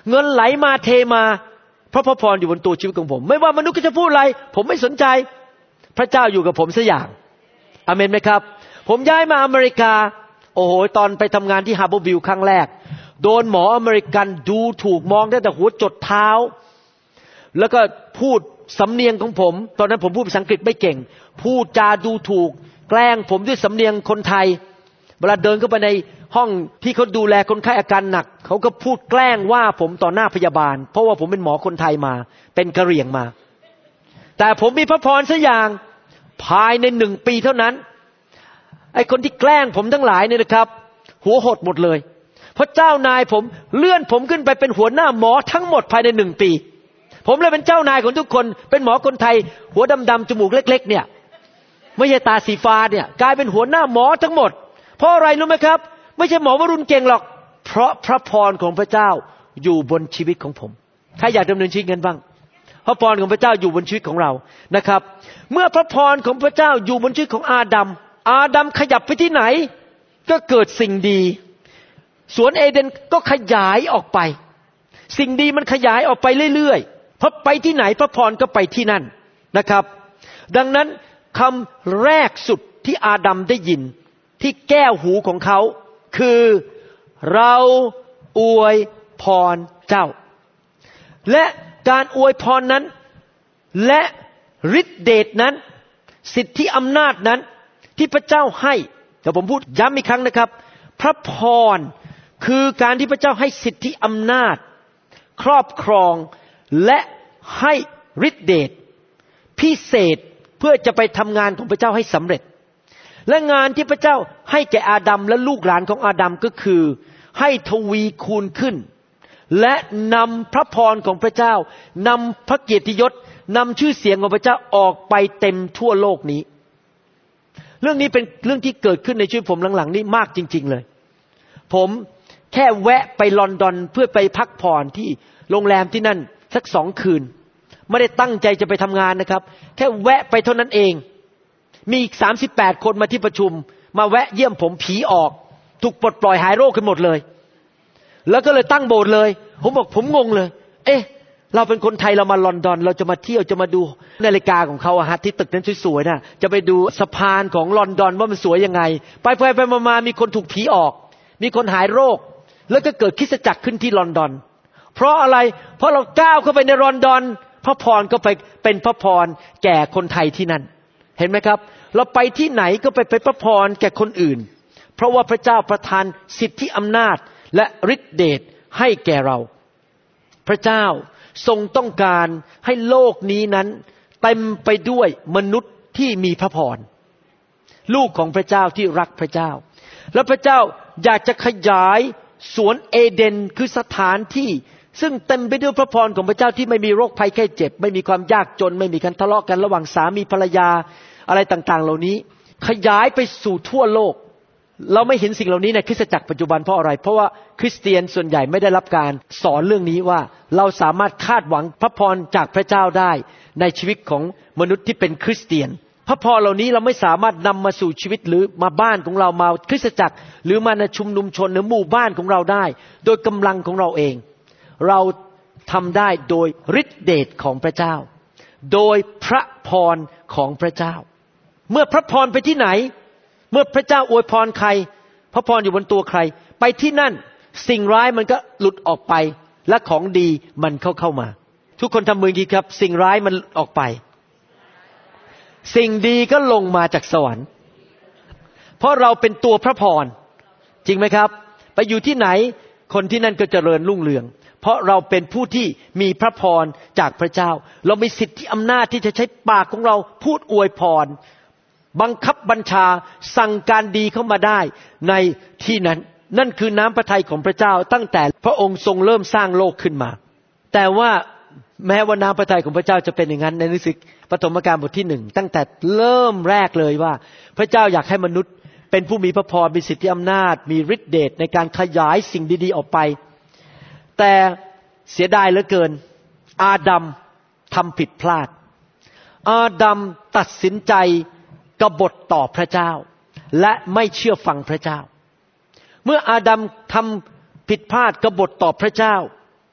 เงินไหลมาเทมาเพราะพระพรอยู่บนตัวชีวิตของผมไม่ว่ามนุษย์จะพูดอะไรผมไม่สนใจพระเจ้าอยู่กับผมสักอย่างอาเมนไหมครับผมย้ายมาอเมริกาโอ้โหตอนไปทำงานที่ฮาร์เบอร์วิลล์ครั้งแรกโดนหมออเมริกันดูถูกมองได้แต่หัวจดเท้าแล้วก็พูดสำเนียงของผมตอนนั้นผมพูดภาษาอังกฤษไม่เก่งพูดจาดูถูกแกล้งผมด้วยสำเนียงคนไทยเวลาเดินเข้าไปในห้องที่เขาดูแลคนไข้อาการหนักเขาก็พูดแกล้งว่าผมต่อหน้าพยาบาลเพราะว่าผมเป็นหมอคนไทยมาเป็นกะเหรี่ยงมาแต่ผมมีพระพรสักอย่างภายในหนึ่งปีเท่านั้นไอ้คนที่แกล้งผมทั้งหลายเนี่ยนะครับหัวหดหมดเลยเพราะเจ้านายผมเลื่อนผมขึ้นไปเป็นหัวหน้าหมอทั้งหมดภายในหนึ่งปีผมเลยเป็นเจ้านายของทุกคนเป็นหมอคนไทยหัวดำๆจมูกเล็กๆเนี่ยไม่ใช่ตาสีฟ้าเนี่ยกลายเป็นหัวหน้าหมอทั้งหมดเพราะอะไรรู้ไหมครับไม่ใช่หมอวรุณเก่งหรอกเพราะพระพรของพระเจ้าอยู่บนชีวิตของผมใครอยากดำเนินชีวิตกันบ้างพระพรของพระเจ้าอยู่บนชีวิตของเรานะครับเมื่อพระพรของพระเจ้าอยู่บนชีวิตของอาดัมอาดัมขยับไปที่ไหนก็เกิดสิ่งดีสวนเอเดนก็ขยายออกไปสิ่งดีมันขยายออกไปเรื่อยๆเพราะไปที่ไหนพระพรก็ไปที่นั่นนะครับดังนั้นคำแรกสุดที่อาดัมได้ยินที่แก้วหูของเขาคือเราอวยพรเจ้าและการอวยพรนั้นและฤทธิเดชนั้นสิทธิอำนาจนั้นที่พระเจ้าให้แต่ผมพูดย้ำอีกครั้งนะครับพระพรคือการที่พระเจ้าให้สิทธิอำนาจครอบครองและให้ฤทธิเดชพิเศษเพื่อจะไปทำงานของพระเจ้าให้สำเร็จและงานที่พระเจ้าให้แก่อาดัมและลูกหลานของอาดัมก็คือให้ทวีคูณขึ้นและนำพระพรของพระเจ้านำพระเกียรติยศนำชื่อเสียงของพระเจ้าออกไปเต็มทั่วโลกนี้เรื่องนี้เป็นเรื่องที่เกิดขึ้นในชีวิตผมหลังๆนี้มากจริงๆเลยผมแค่แวะไปลอนดอนเพื่อไปพักผ่อนที่โรงแรมที่นั่นสักสองคืนไม่ได้ตั้งใจจะไปทำงานนะครับแค่แวะไปเท่านั้นเองมีอีกสามสิบแปดคนมาที่ประชุมมาแวะเยี่ยมผมผีออกถูกปลดปล่อยหายโรคกันหมดเลยแล้วก็เลยตั้งโบสถ์เลยผมบอกผมงงเลยเอ๊ะเราเป็นคนไทยเรามาลอนดอนเราจะมาเที่ยวจะมาดูนาฬิกาของเขาอะฮะที่ตึกนั้นสวยๆนะจะไปดูสะพานของลอนดอนว่ามันสวยยังไงไปไปไปมาๆมีคนถูกผีออกมีคนหายโรคแล้วก็เกิดคริสตจักรขึ้นที่ลอนดอนเพราะอะไรเพราะเราก้าวเข้าไปในลอนดอนพระพรก็ไปเป็นพระพรแก่คนไทยที่นั่นเห็นไหมครับเราไปที่ไหนก็ไปเป็นพระพรแก่คนอื่นเพราะว่าพระเจ้าประทานสิทธิอำนาจและฤทธิเดชให้แก่เราพระเจ้าทรงต้องการให้โลกนี้นั้นเต็มไปด้วยมนุษย์ที่มีพระพรลูกของพระเจ้าที่รักพระเจ้าและพระเจ้าอยากจะขยายสวนเอเดนคือสถานที่ซึ่งเต็มไปด้วยพระพรของพระเจ้าที่ไม่มีโรคภัยแค่เจ็บไม่มีความยากจนไม่มีการทะเลาะกันระหว่างสามีภรรยาอะไรต่างๆเหล่านี้ขยายไปสู่ทั่วโลกเราไม่เห็นสิ่งเหล่านี้ในคริสตจักรปัจจุบันเพราะอะไรเพราะว่าคริสเตียนส่วนใหญ่ไม่ได้รับการสอนเรื่องนี้ว่าเราสามารถคาดหวังพระพรจากพระเจ้าได้ในชีวิตของมนุษย์ที่เป็นคริสเตียนพระพรเหล่านี้เราไม่สามารถนำมาสู่ชีวิตหรือมาบ้านของเรามาคริสตจักรหรือมาในชุมนุมชนหรือหมู่บ้านของเราได้โดยกำลังของเราเองเราทำได้โดยฤทธิเดชของพระเจ้าโดยพระพรของพระเจ้าเมื่อพระพรไปที่ไหนเมื่อพระเจ้าอวยพรใครพระพรอยู่บนตัวใครไปที่นั่นสิ่งร้ายมันก็หลุดออกไปและของดีมันเข้าเข้ามาทุกคนทำมืออย่างนี้ครับสิ่งร้ายมันออกไปสิ่งดีก็ลงมาจากสวรรค์เพราะเราเป็นตัวพระพรจริงไหมครับไปอยู่ที่ไหนคนที่นั่นก็เจริญรุ่งเรืองเพราะเราเป็นผู้ที่มีพระพรจากพระเจ้าเรามีสิทธิอำนาจที่จะใช้ปากของเราพูดอวยพรบังคับบัญชาสั่งการดีเข้ามาได้ในที่นั้นนั่นคือน้ำพระทัยของพระเจ้าตั้งแต่พระองค์ทรงเริ่มสร้างโลกขึ้นมาแต่ว่าแม้ว่าน้ำพระทัยของพระเจ้าจะเป็นอย่างนั้นในหนังสือปฐมกาลบทที่หนึ่งตั้งแต่เริ่มแรกเลยว่าพระเจ้าอยากให้มนุษย์เป็นผู้มีพระพรมีสิทธิอำนาจมีฤทธิเดชในการขยายสิ่งดีๆออกไปแต่เสียดายเหลือเกินอาดัมทำผิดพลาดอาดัมตัดสินใจกบฏต่อพระเจ้าและไม่เชื่อฟังพระเจ้าเมื่ออาดัมทำผิดพลาดกบฏต่อพระเจ้า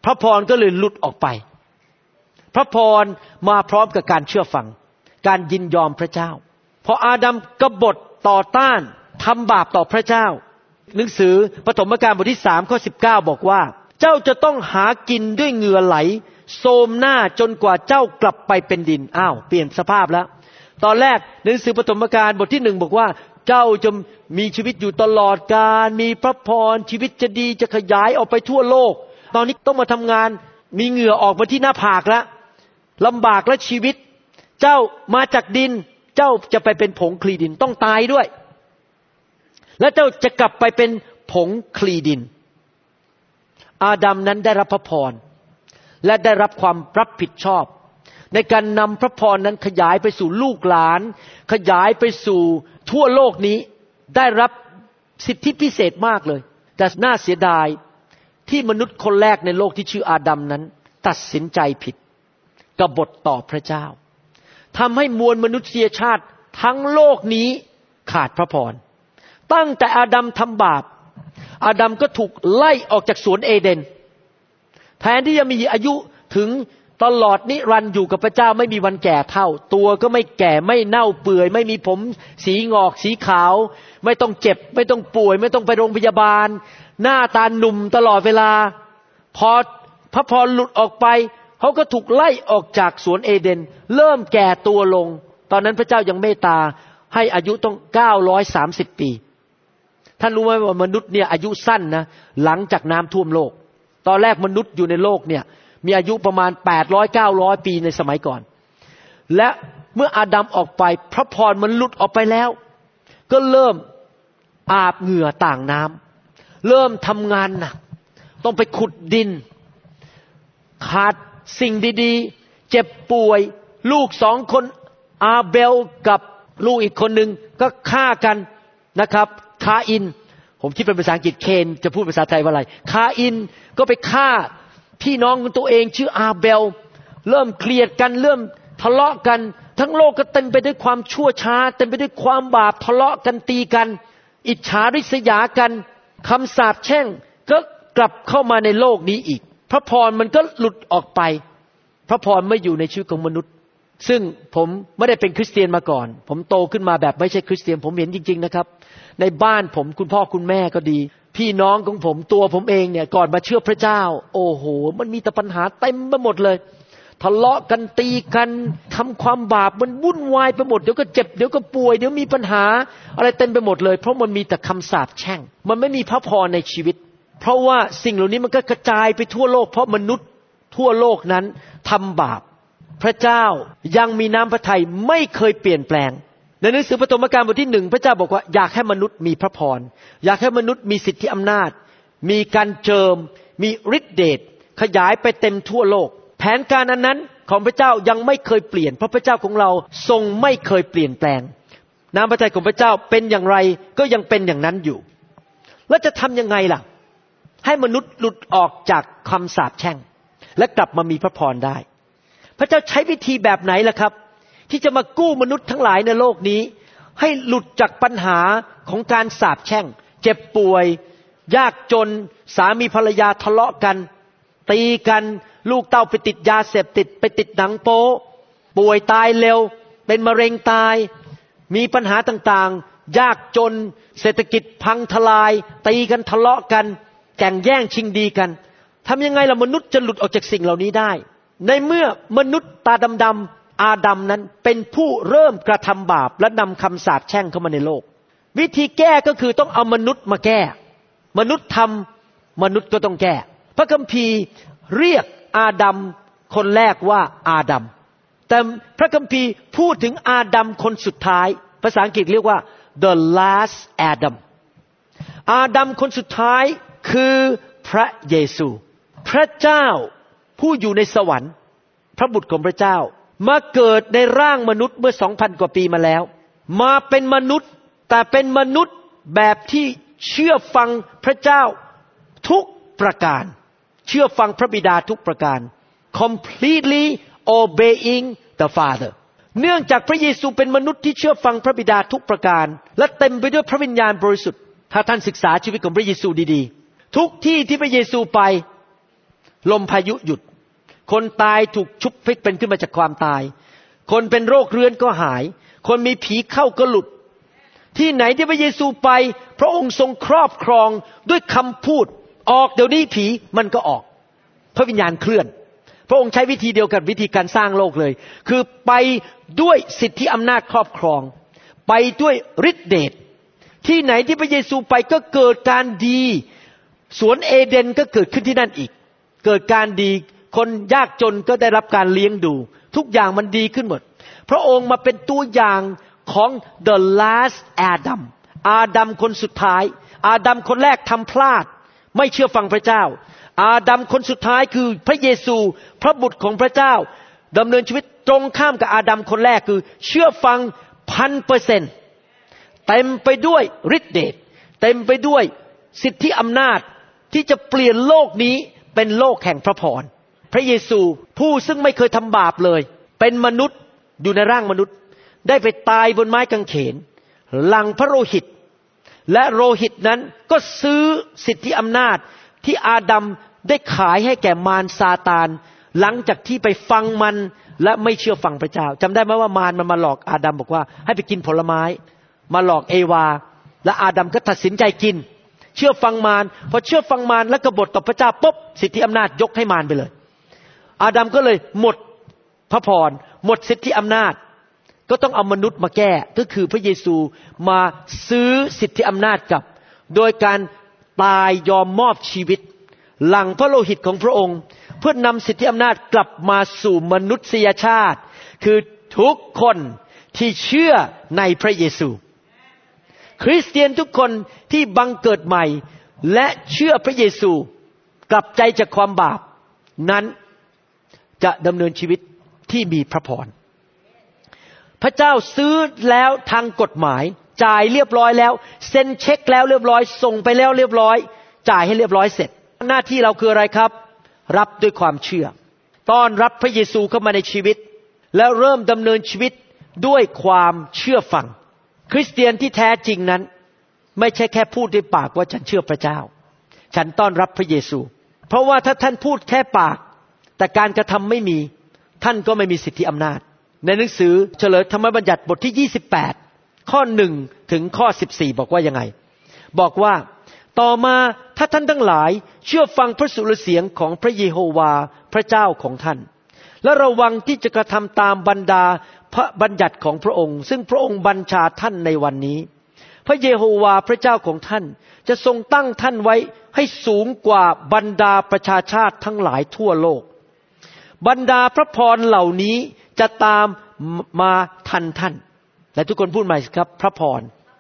พระพรก็เลยหลุดออกไปพระพรมาพร้อมกับการเชื่อฟังการยินยอมพระเจ้าพออาดัมกบฏต่อต้านทำบาปต่อพระเจ้าหนังสือปฐมกาลบทที่สามข้อสิบเก้าบอกว่าเจ้าจะต้องหากินด้วยเหงื่อไหลโทมหน้าจนกว่าเจ้ากลับไปเป็นดินอ้าวเปลี่ยนสภาพแล้วตอนแรกหนังสือปฐมกาลบทที่หนึ่งบอกว่าเจ้าจะมีชีวิตอยู่ตลอดกาลมีพระพรชีวิตจะดีจะขยายออกไปทั่วโลกตอนนี้ต้องมาทำงานมีเหงื่อออกมาที่หน้าผากแล้วลำบากและชีวิตเจ้ามาจากดินเจ้าจะไปเป็นผงคลีดินต้องตายด้วยและเจ้าจะกลับไปเป็นผงคลีดินอาดัมนั้นได้รับพระพรและได้รับความรับผิดชอบในการนำพระพรนั้นขยายไปสู่ลูกหลานขยายไปสู่ทั่วโลกนี้ได้รับสิทธิพิเศษมากเลยแต่น่าเสียดายที่มนุษย์คนแรกในโลกที่ชื่ออาดัมนั้นตัดสินใจผิดกบฏต่อพระเจ้าทำให้มวลมนุษยชาติทั้งโลกนี้ขาดพระพรตั้งแต่อาดัมทำบาปอาดัมก็ถูกไล่ออกจากสวนเอเดนแทนที่จะมีอายุถึงตลอดนิรันดร์อยู่กับพระเจ้าไม่มีวันแก่เท่าตัวก็ไม่แก่ไม่เน่าเปื่อยไม่มีผมสีงอกสีขาวไม่ต้องเจ็บไม่ต้องป่วยไม่ต้องไปโรงพยาบาลหน้าตาหนุ่มตลอดเวลาพอพระพรหลุดออกไปเขาก็ถูกไล่ออกจากสวนเอเดนเริ่มแก่ตัวลงตอนนั้นพระเจ้ายังเมตตาให้อายุต้องเก้าร้อยสามสิบปีท่านรู้ไหมว่ามนุษย์เนี่ยอายุสั้นนะหลังจากน้ำท่วมโลกตอนแรกมนุษย์อยู่ในโลกเนี่ยมีอายุประมาณแปดร้อย เก้าร้อยปีในสมัยก่อนและเมื่ออาดัมออกไปพระพรมันหลุดออกไปแล้วก็เริ่มอาบเหงื่อต่างน้ำเริ่มทำงานหนักต้องไปขุดดินขาดสิ่งดีๆเจ็บป่วยลูกสองคนอาเบลกับลูกอีกคนนึงก็ฆ่ากันนะครับคาอินผมคิดเป็นภาษาอังกฤษเคนจะพูดภาษาไทยว่าอะไรคาอินก็ไปฆ่าพี่น้องของตัวเองชื่ออาเบลเริ่มเครียดกันเริ่มทะเลาะกันทั้งโลกก็เต็มไปด้วยความชั่วช้าเต็มไปด้วยความบาปทะเลาะกันตีกันอิจฉาริษยากันคำสาปแช่งก็กลับเข้ามาในโลกนี้อีกพระพรมันก็หลุดออกไปพระพรไม่อยู่ในชีวิตของมนุษย์ซึ่งผมไม่ได้เป็นคริสเตียนมาก่อนผมโตขึ้นมาแบบไม่ใช่คริสเตียนผมเห็นจริงๆนะครับในบ้านผมคุณพ่อคุณแม่ก็ดีพี่น้องของผมตัวผมเองเนี่ยก่อนมาเชื่อพระเจ้าโอ้โหมันมีแต่ปัญหาเต็มไปหมดเลยทะเลาะกันตีกันทำความบาปมันวุ่นวายไปหมดเดี๋ยวก็เจ็บเดี๋ยวก็ป่วยเดี๋ยวมีปัญหาอะไรเต็มไปหมดเลยเพราะมันมีแต่คำสาปแช่งมันไม่มีพระพรในชีวิตเพราะว่าสิ่งเหล่านี้มันก็กระจายไปทั่วโลกเพราะมนุษย์ทั่วโลกนั้นทำบาปพระเจ้ายังมีน้ำพระทัยไม่เคยเปลี่ยนแปลงในหนังสือปฐมกาลบทที่หนึ่งพระเจ้าบอกว่าอยากให้มนุษย์มีพระพรอยากให้มนุษย์มีสิทธิอำนาจมีการเจิมมีฤทธิเดชขยายไปเต็มทั่วโลกแผนการอันนั้นของพระเจ้ายังไม่เคยเปลี่ยนเพราะพระเจ้าของเราทรงไม่เคยเปลี่ยนแปลงน้ำพระทัยของพระเจ้าเป็นอย่างไรก็ยังเป็นอย่างนั้นอยู่แล้วจะทำยังไงล่ะให้มนุษย์หลุดออกจากคำสาปแช่งและกลับมามีพระพรได้พระเจ้าใช้วิธีแบบไหนล่ะครับที่จะมากู้มนุษย์ทั้งหลายในโลกนี้ให้หลุดจากปัญหาของการสาปแช่งเจ็บป่วยยากจนสามีภรรยาทะเลาะกันตีกันลูกเต้าไปติดยาเสพติดไปติดหนังโป๊ป่วยตายเร็วเป็นมะเร็งตายมีปัญหาต่างๆยากจนเศรษฐกิจพังทลายตีกันทะเลาะกันแข่งแย่งชิงดีกันทำยังไงล่ะมนุษย์จะหลุดออกจากสิ่งเหล่านี้ได้ในเมื่อมนุษย์ตาดำๆอาดัมนั้นเป็นผู้เริ่มกระทำบาปและนำคำสาปแช่งเข้ามาในโลกวิธีแก้ก็คือต้องเอามนุษย์มาแก้มนุษย์ทำมนุษย์ก็ต้องแก้พระคัมภีร์เรียกอาดัมคนแรกว่าอาดัมแต่พระคัมภีร์พูดถึงอาดัมคนสุดท้ายภาษาอังกฤษเรียกว่า the last Adam อาดัมคนสุดท้ายคือพระเยซูพระเจ้าผู้อยู่ในสวรรค์พระบุตรของพระเจ้ามาเกิดในร่างมนุษย์เมื่อ สองพัน กว่าปีมาแล้วมาเป็นมนุษย์แต่เป็นมนุษย์แบบที่เชื่อฟังพระเจ้าทุกประการเชื่อฟังพระบิดาทุกประการ completely obeying the Father เนื่องจากพระเยซูเป็นมนุษย์ที่เชื่อฟังพระบิดาทุกประการและเต็มไปด้วยพระวิญญาณบริสุทธิ์ถ้าท่านศึกษาชีวิตของพระเยซูดีๆทุกที่ที่พระเยซูไปลมพายุหยุดคนตายถูกชุบเป็นขึ้นมาจากความตายคนเป็นโรคเรื้อนก็หายคนมีผีเข้าก็หลุดที่ไหนที่พระเยซูไปพระองค์ทรงครอบครองด้วยคำพูดออกเดี๋ยวนี้ผีมันก็ออกพระวิญญาณเคลื่อนพระองค์ใช้วิธีเดียวกับวิธีการสร้างโลกเลยคือไปด้วยสิทธิอำนาจครอบครองไปด้วยฤทธิเดชที่ไหนที่พระเยซูไปก็เกิดการดีสวนเอเดนก็เกิดขึ้นที่นั่นอีกเกิดการดีคนยากจนก็ได้รับการเลี้ยงดูทุกอย่างมันดีขึ้นหมดพระองค์มาเป็นตัวอย่างของ the last Adam อาดัมคนสุดท้ายอาดัมคนแรกทำพลาดไม่เชื่อฟังพระเจ้าอาดัมคนสุดท้ายคือพระเยซูพระบุตรของพระเจ้าดำเนินชีวิตตรงข้ามกับอาดัมคนแรกคือเชื่อฟังพันเปอร์เซ็นต์เต็มไปด้วยฤทธิเดชเต็มไปด้วยสิทธิอำนาจที่จะเปลี่ยนโลกนี้เป็นโลกแห่งพระพรพระเยซูผู้ซึ่งไม่เคยทำบาปเลยเป็นมนุษย์อยู่ในร่างมนุษย์ได้ไปตายบนไม้กางเขนหลั่งพระโลหิตและโลหิตนั้นก็ซื้อสิทธิอำนาจที่อาดัมได้ขายให้แก่มารซาตานหลังจากที่ไปฟังมันและไม่เชื่อฟังพระเจ้าจำได้ไหมว่ามารมันมาหลอกอาดัมบอกว่าให้ไปกินผลไม้มาหลอกเอวาและอาดัมก็ตัดสินใจกินเชื่อฟังมารพอเชื่อฟังมารและกบฏต่อพระเจ้าปุ๊บสิทธิอำนาจยกให้มารไปเลยอาดัมก็เลยหมดพระพรหมดสิทธิอำนาจก็ต้องเอามนุษย์มาแก้ก็คือพระเยซูมาซื้อสิทธิอำนาจกลับโดยการตายยอมมอบชีวิตหลั่งพระโลหิตของพระองค์เพื่อนำสิทธิอำนาจกลับมาสู่มนุษยชาติคือทุกคนที่เชื่อในพระเยซูคริสเตียนทุกคนที่บังเกิดใหม่และเชื่อพระเยซูกลับใจจากความบาปนั้นจะดำเนินชีวิตที่มีพระพรพระเจ้าซื้อแล้วทางกฎหมายจ่ายเรียบร้อยแล้วเซ็นเช็คแล้วเรียบร้อยส่งไปแล้วเรียบร้อยจ่ายให้เรียบร้อยเสร็จหน้าที่เราคืออะไรครับรับด้วยความเชื่อต้อนรับพระเยซูเข้ามาในชีวิตแล้วเริ่มดำเนินชีวิตด้วยความเชื่อฟังคริสเตียนที่แท้จริงนั้นไม่ใช่แค่พูดด้วยปากว่าฉันเชื่อพระเจ้าฉันต้อนรับพระเยซูเพราะว่าถ้าท่านพูดแค่ปากแต่การกระทำไม่มีท่านก็ไม่มีสิทธิอำนาจในหนังสือเฉลยธรรมบัญญัติบทที่ยี่สิบแปดข้อหนึ่งถึงข้อสิบสี่บอกว่ายังไงบอกว่าต่อมาถ้าท่านทั้งหลายเชื่อฟังพระสุรเสียงของพระเยโฮวาพระเจ้าของท่านและระวังที่จะกระทำตามบรรดาพระบัญญัติของพระองค์ซึ่งพระองค์บัญชาท่านในวันนี้พระเยโฮวาพระเจ้าของท่านจะทรงตั้งท่านไว้ให้สูงกว่าบรรดาประชาชาติทั้งหลายทั่วโลกบรรดาพระพรเหล่านี้จะตามมาทันท่านและทุกคนพูดใหม่สิครับพระพร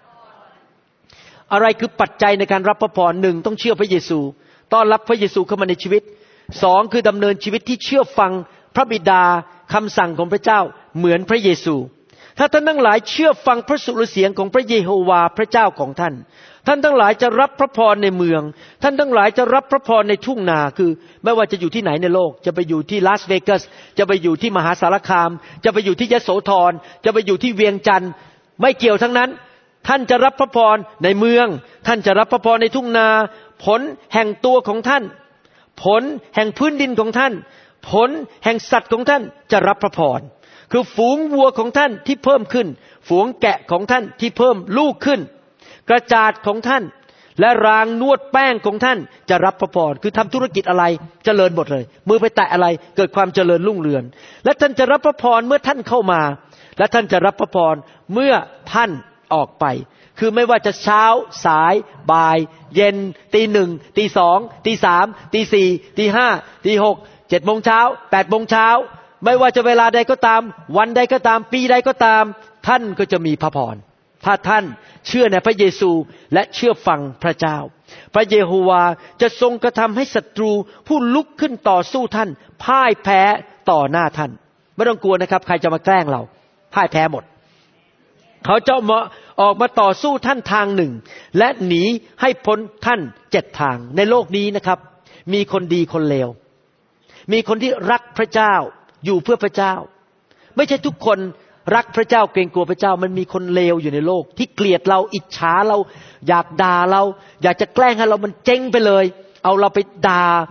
อะไรคือปัจจัยในการรับพระพรหนึ่งต้องเชื่อพระเยซูต้อนรับพระเยซูเข้ามาในชีวิตสองคือดำเนินชีวิตที่เชื่อฟังพระบิดาคำสั่งของพระเจ้าเหมือนพระเยซูถ้าท่านทั้งหลายเชื่อฟังพระสุรเสียงของพระเยโฮวาพระเจ้าของท่านท่านทั้งหลายจะรับพระพรในเมืองท่านทั้งหลายจะรับพระพรในทุ่งนาคือไม่ว่าจะอยู่ที่ไหนในโลกจะไปอยู่ที่ลาสเวกัสจะไปอยู่ที่มหาสารคามจะไปอยู่ที่ยโสธรจะไปอยู่ที่เวียงจันทร์ไม่เกี่ยวทั้งนั้นท่านจะรับพระพรในเมืองท่านจะรับพระพรในทุ่งนาผลแห่งตัวของท่านผลแห่งพื้นดินของท่านผลแห่งสัตว์ของท่านจะรับพระพรคือฝูงวัวของท่านที่เพิ่มขึ้นฝูงแกะของท่านที่เพิ่มลูกขึ้นกระจาดของท่านและรางนวดแป้งของท่านจะรับพระพรคือทำธุรกิจอะไรเจริญหมดเลยมือไปแตะอะไรเกิดความเจริญรุ่งเรืองและท่านจะรับพระพรเมื่อท่านเข้ามาและท่านจะรับพระพรเมื่อท่านออกไปคือไม่ว่าจะเช้าสายบ่ายเย็นตีหนึ่งตีสองตีสามตีสี่ตีห้าตีหกเจ็ดโมงเช้าแปดโมงเช้าไม่ว่าจะเวลาใดก็ตามวันใดก็ตามปีใดก็ตามท่านก็จะมีพระพรถ้าท่านเชื่อในพระเยซูและเชื่อฟังพระเจ้าพระเยโฮวาจะทรงกระทำให้ศัตรูผู้ลุกขึ้นต่อสู้ท่านพ่ายแพ้ต่อหน้าท่านไม่ต้องกลัวนะครับใครจะมาแกล้งเราพ่ายแพ้หมดเขาจะมาออกมาต่อสู้ท่านทางหนึ่งและหนีให้พ้นท่านเจ็ดทางในโลกนี้นะครับมีคนดีคนเลวมีคนที่รักพระเจ้าอยู่เพื่อพระเจ้าไม่ใช่ทุกคนรักพระเจ้าเกรงกลัวพระเจ้ามันมีคนเลวอยู่ในโลกที่เกลียดเราอิจฉาเราอยากด่าเราอยากจะแกล้งให้เรามันเจ๊งไปเลยเอาเราไปด่า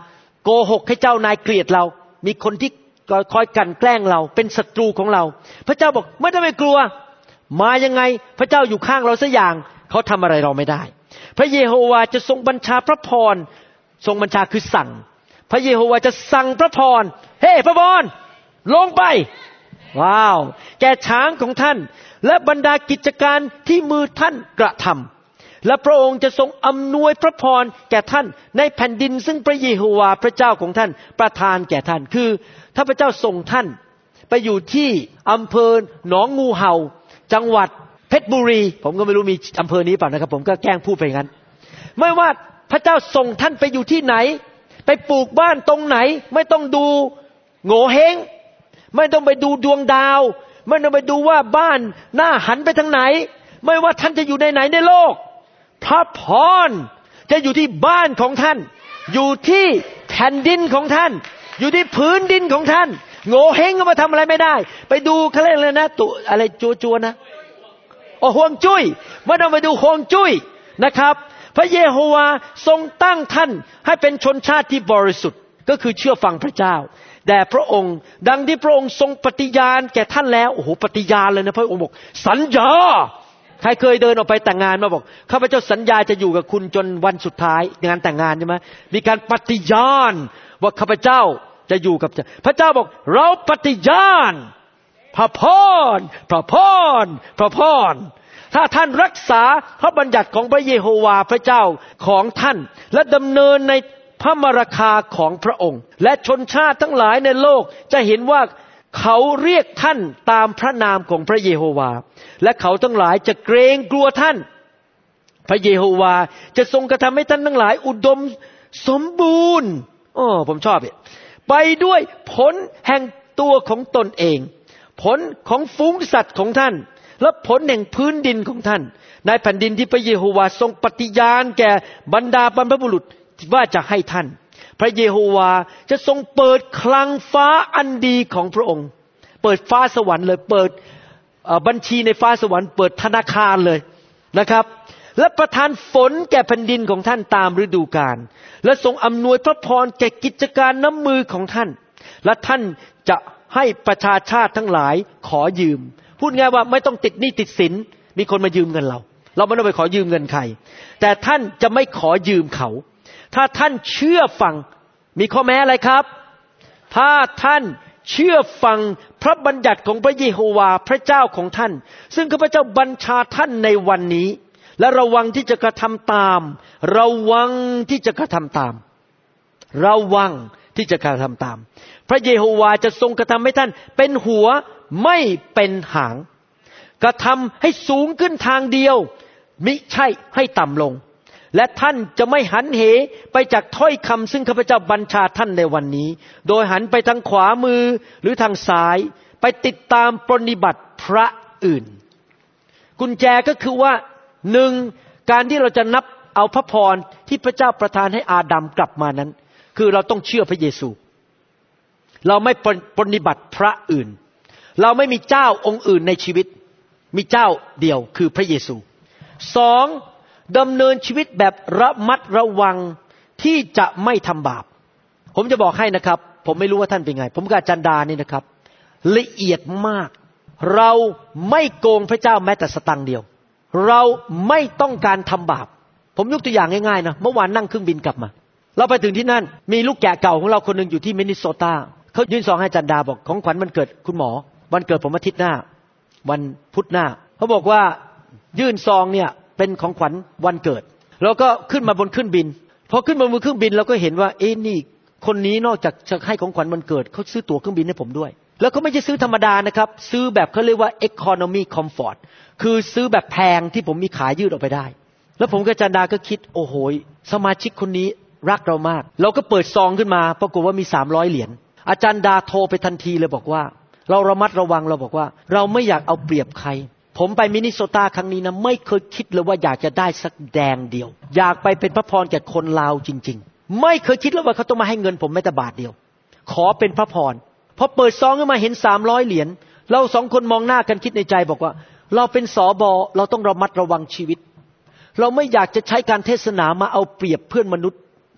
โกหกให้เจ้านายเกลียดเรามีคนที่คอยกลั่นแกล้งเราเป็นศัตรูของเราพระเจ้าบอกไม่ต้องไปกลัวมายังไงพระเจ้าอยู่ข้างเราสักอย่างเขาทำอะไรเราไม่ได้พระเยโฮวาจะทรงบัญชาพระพรทรงบัญชาคือสั่งพระเยโฮวาจะสั่งพระพรเฮ้ hey, พระพรลงไปว้าวแก่ช้างของท่านและบรรดากิจการที่มือท่านกระทำและพระองค์จะทรงอำนวยพระพรแก่ท่านในแผ่นดินซึ่งพระเยโฮวาพระเจ้าของท่านประทานแก่ท่านคือถ้าพระเจ้าส่งท่านไปอยู่ที่อำเภอหนองงูเห่าจังหวัดเพชรบุรีผมก็ไม่รู้มีอำเภอนี้เปล่านะครับผมก็แกล้งพูดไปงั้นไม่ว่าพระเจ้าส่งท่านไปอยู่ที่ไหนไปปลูกบ้านตรงไหนไม่ต้องดูโง่เฮงไม่ต้องไปดูดวงดาวไม่ต้องไปดูว่าบ้านหน้าหันไปทางไหนไม่ว่าท่านจะอยู่ในไหนในโลกพระพรจะอยู่ที่บ้านของท่านอยู่ที่แผ่นดินของท่านอยู่ที่พื้นดินของท่านโง่เฮงก็มาทำอะไรไม่ได้ไปดูเขาเรียกอะไรนะตัวอะไรจัวๆนะโอ้ห่วงจุ้ยไม่ต้องไปดูห่วงจุ้ยนะครับพระเยโฮวาทรงตั้งท่านให้เป็นชนชาติที่บริสุทธิ์ก็คือเชื่อฟังพระเจ้าแด่พระองค์ดังที่พระองค์ทรงปฏิญาณแก่ท่านแล้วโอ้โหปฏิญาณเลยนะพระองค์บอกสัญญาใครเคยเดินออกไปแต่งงานมาบอกข้าพเจ้าสัญญาจะอยู่กับคุณจนวันสุดท้ายงานแต่งงานใช่ไหมมีการปฏิญาณว่าข้าพเจ้าจะอยู่กับพระเจ้าบอกเราปฏิญาณพระพรพระพรพระพรถ้าท่านรักษาพระบัญญัติของพระเยโฮวาพระเจ้าของท่านและดำเนินในพระมรคาของพระองค์และชนชาติทั้งหลายในโลกจะเห็นว่าเขาเรียกท่านตามพระนามของพระเยโฮวาและเขาทั้งหลายจะเกรงกลัวท่านพระเยโฮวาจะทรงกระทำให้ท่านทั้งหลายอุดมสมบูรณ์อ๋อผมชอบเนี่ยไปด้วยผลแห่งตัวของตนเองผลของฝูงสัตว์ของท่านและผลแห่งพื้นดินของท่านในแผ่นดินที่พระเยโฮวาทรงปฏิญาณแก่บรรดาบรรพบุรุษว่าจะให้ท่านพระเยโฮวาจะทรงเปิดคลังฟ้าอันดีของพระองค์เปิดฟ้าสวรรค์เลยเปิดบัญชีในฟ้าสวรรค์เปิดธนาคารเลยนะครับและประทานฝนแก่แผ่นดินของท่านตามฤดูกาลและทรงอำนวยพระพรแก่กิจการน้ำมือของท่านและท่านจะให้ประชาชาติทั้งหลายขอยืมพูดง่ายว่าไม่ต้องติดหนี้ติดสินมีคนมายืมเงินเราเราไม่ต้องไปขอยืมเงินใครแต่ท่านจะไม่ขอยืมเขาถ้าท่านเชื่อฟังมีข้อแม้อะไรครับถ้าท่านเชื่อฟังพระบัญญัติของพระเยโฮวาพระเจ้าของท่านซึ่งข้าพเจ้าบัญชาท่านในวันนี้และระวังที่จะกระทำตามระวังที่จะกระทำตามระวังที่จะกระทำตามพระเยโฮวาจะทรงกระทำให้ท่านเป็นหัวไม่เป็นหางกระทำให้สูงขึ้นทางเดียวมิใช่ให้ต่ำลงและท่านจะไม่หันเหไปจากถ้อยคำซึ่งข้าพเจ้าบัญชาท่านในวันนี้โดยหันไปทางขวามือหรือทางซ้ายไปติดตามปรนนิบัติพระอื่นกุญแจก็คือว่าหนึ่งการที่เราจะนับเอาพระพรที่พระเจ้าประทานให้อาดัมกลับมานั้นคือเราต้องเชื่อพระเยซูเราไม่ปรนนิบัติพระอื่นเราไม่มีเจ้าองค์อื่นในชีวิตมีเจ้าเดียวคือพระเยซูสองดำเนินชีวิตแบบระมัดระวังที่จะไม่ทำบาปผมจะบอกให้นะครับผมไม่รู้ว่าท่านเป็นไงผมกับอาจารย์ดานี่นะครับละเอียดมากเราไม่โกงพระเจ้าแม้แต่สตังค์เดียวเราไม่ต้องการทำบาปผมยกตัวอย่างง่ายๆนะเมื่อวานนั่งเครื่องบินกลับมาเราไปถึงที่นั่นมีลูกแกะเก่าของเราคนหนึ่งอยู่ที่มินนิโซตาเขายื่นซองให้อาจารย์ดาบอกของขวัญวันเกิดคุณหมอวันเกิดผมอาทิตย์หน้าวันพุธหน้าเขาบอกว่ายื่นซองเนี่ยเป็นของขวัญวันเกิดเราก็ขึ้นมาบนเครื่องบินพอขึ้นมาบนเครื่องบินเราก็เห็นว่าเอ๊ะนี่คนนี้นอกจากจะให้ของขวัญวันเกิดเขาซื้อตั๋วเครื่องบินให้ผมด้วยแล้วเขาไม่ใช่ซื้อธรรมดานะครับซื้อแบบเขาเรียกว่า economy comfort คือซื้อแบบแพงที่ผมมีขายืดออกไปได้แล้วผมกับอาจารย์ดาก็คิดโอ้โหสมาชิกคนนี้รักเรามากเราก็เปิดซองขึ้นมาปรากฏว่ามีสามร้อยเหรียญอาจารย์ดาโทรไปทันทีเลยบอกว่าเราระมัดระวังเราบอกว่าเราไม่อยากเอาเปรียบใครผมไปมินนิโซตาครั้งนี้นะไม่เคยคิดเลยว่าอยากจะได้สักแดงเดียวอยากไปเป็นพระพรแก่คนลาวจริงๆไม่เคยคิดเลยว่าเขาต้องมาให้เงินผมแม้แต่บาทเดียวขอเป็นพระพรพอเปิดซองขึ้นมาเห็นสามร้อยเหรียญเราสองคนมองหน้ากันคิดในใจบอกว่าเราเป็นสบเราต้องระมัดระวังชีวิตเราไม่อยากจะใช้การเทศนามาเอาเปรียบเพื่อนมนุษย์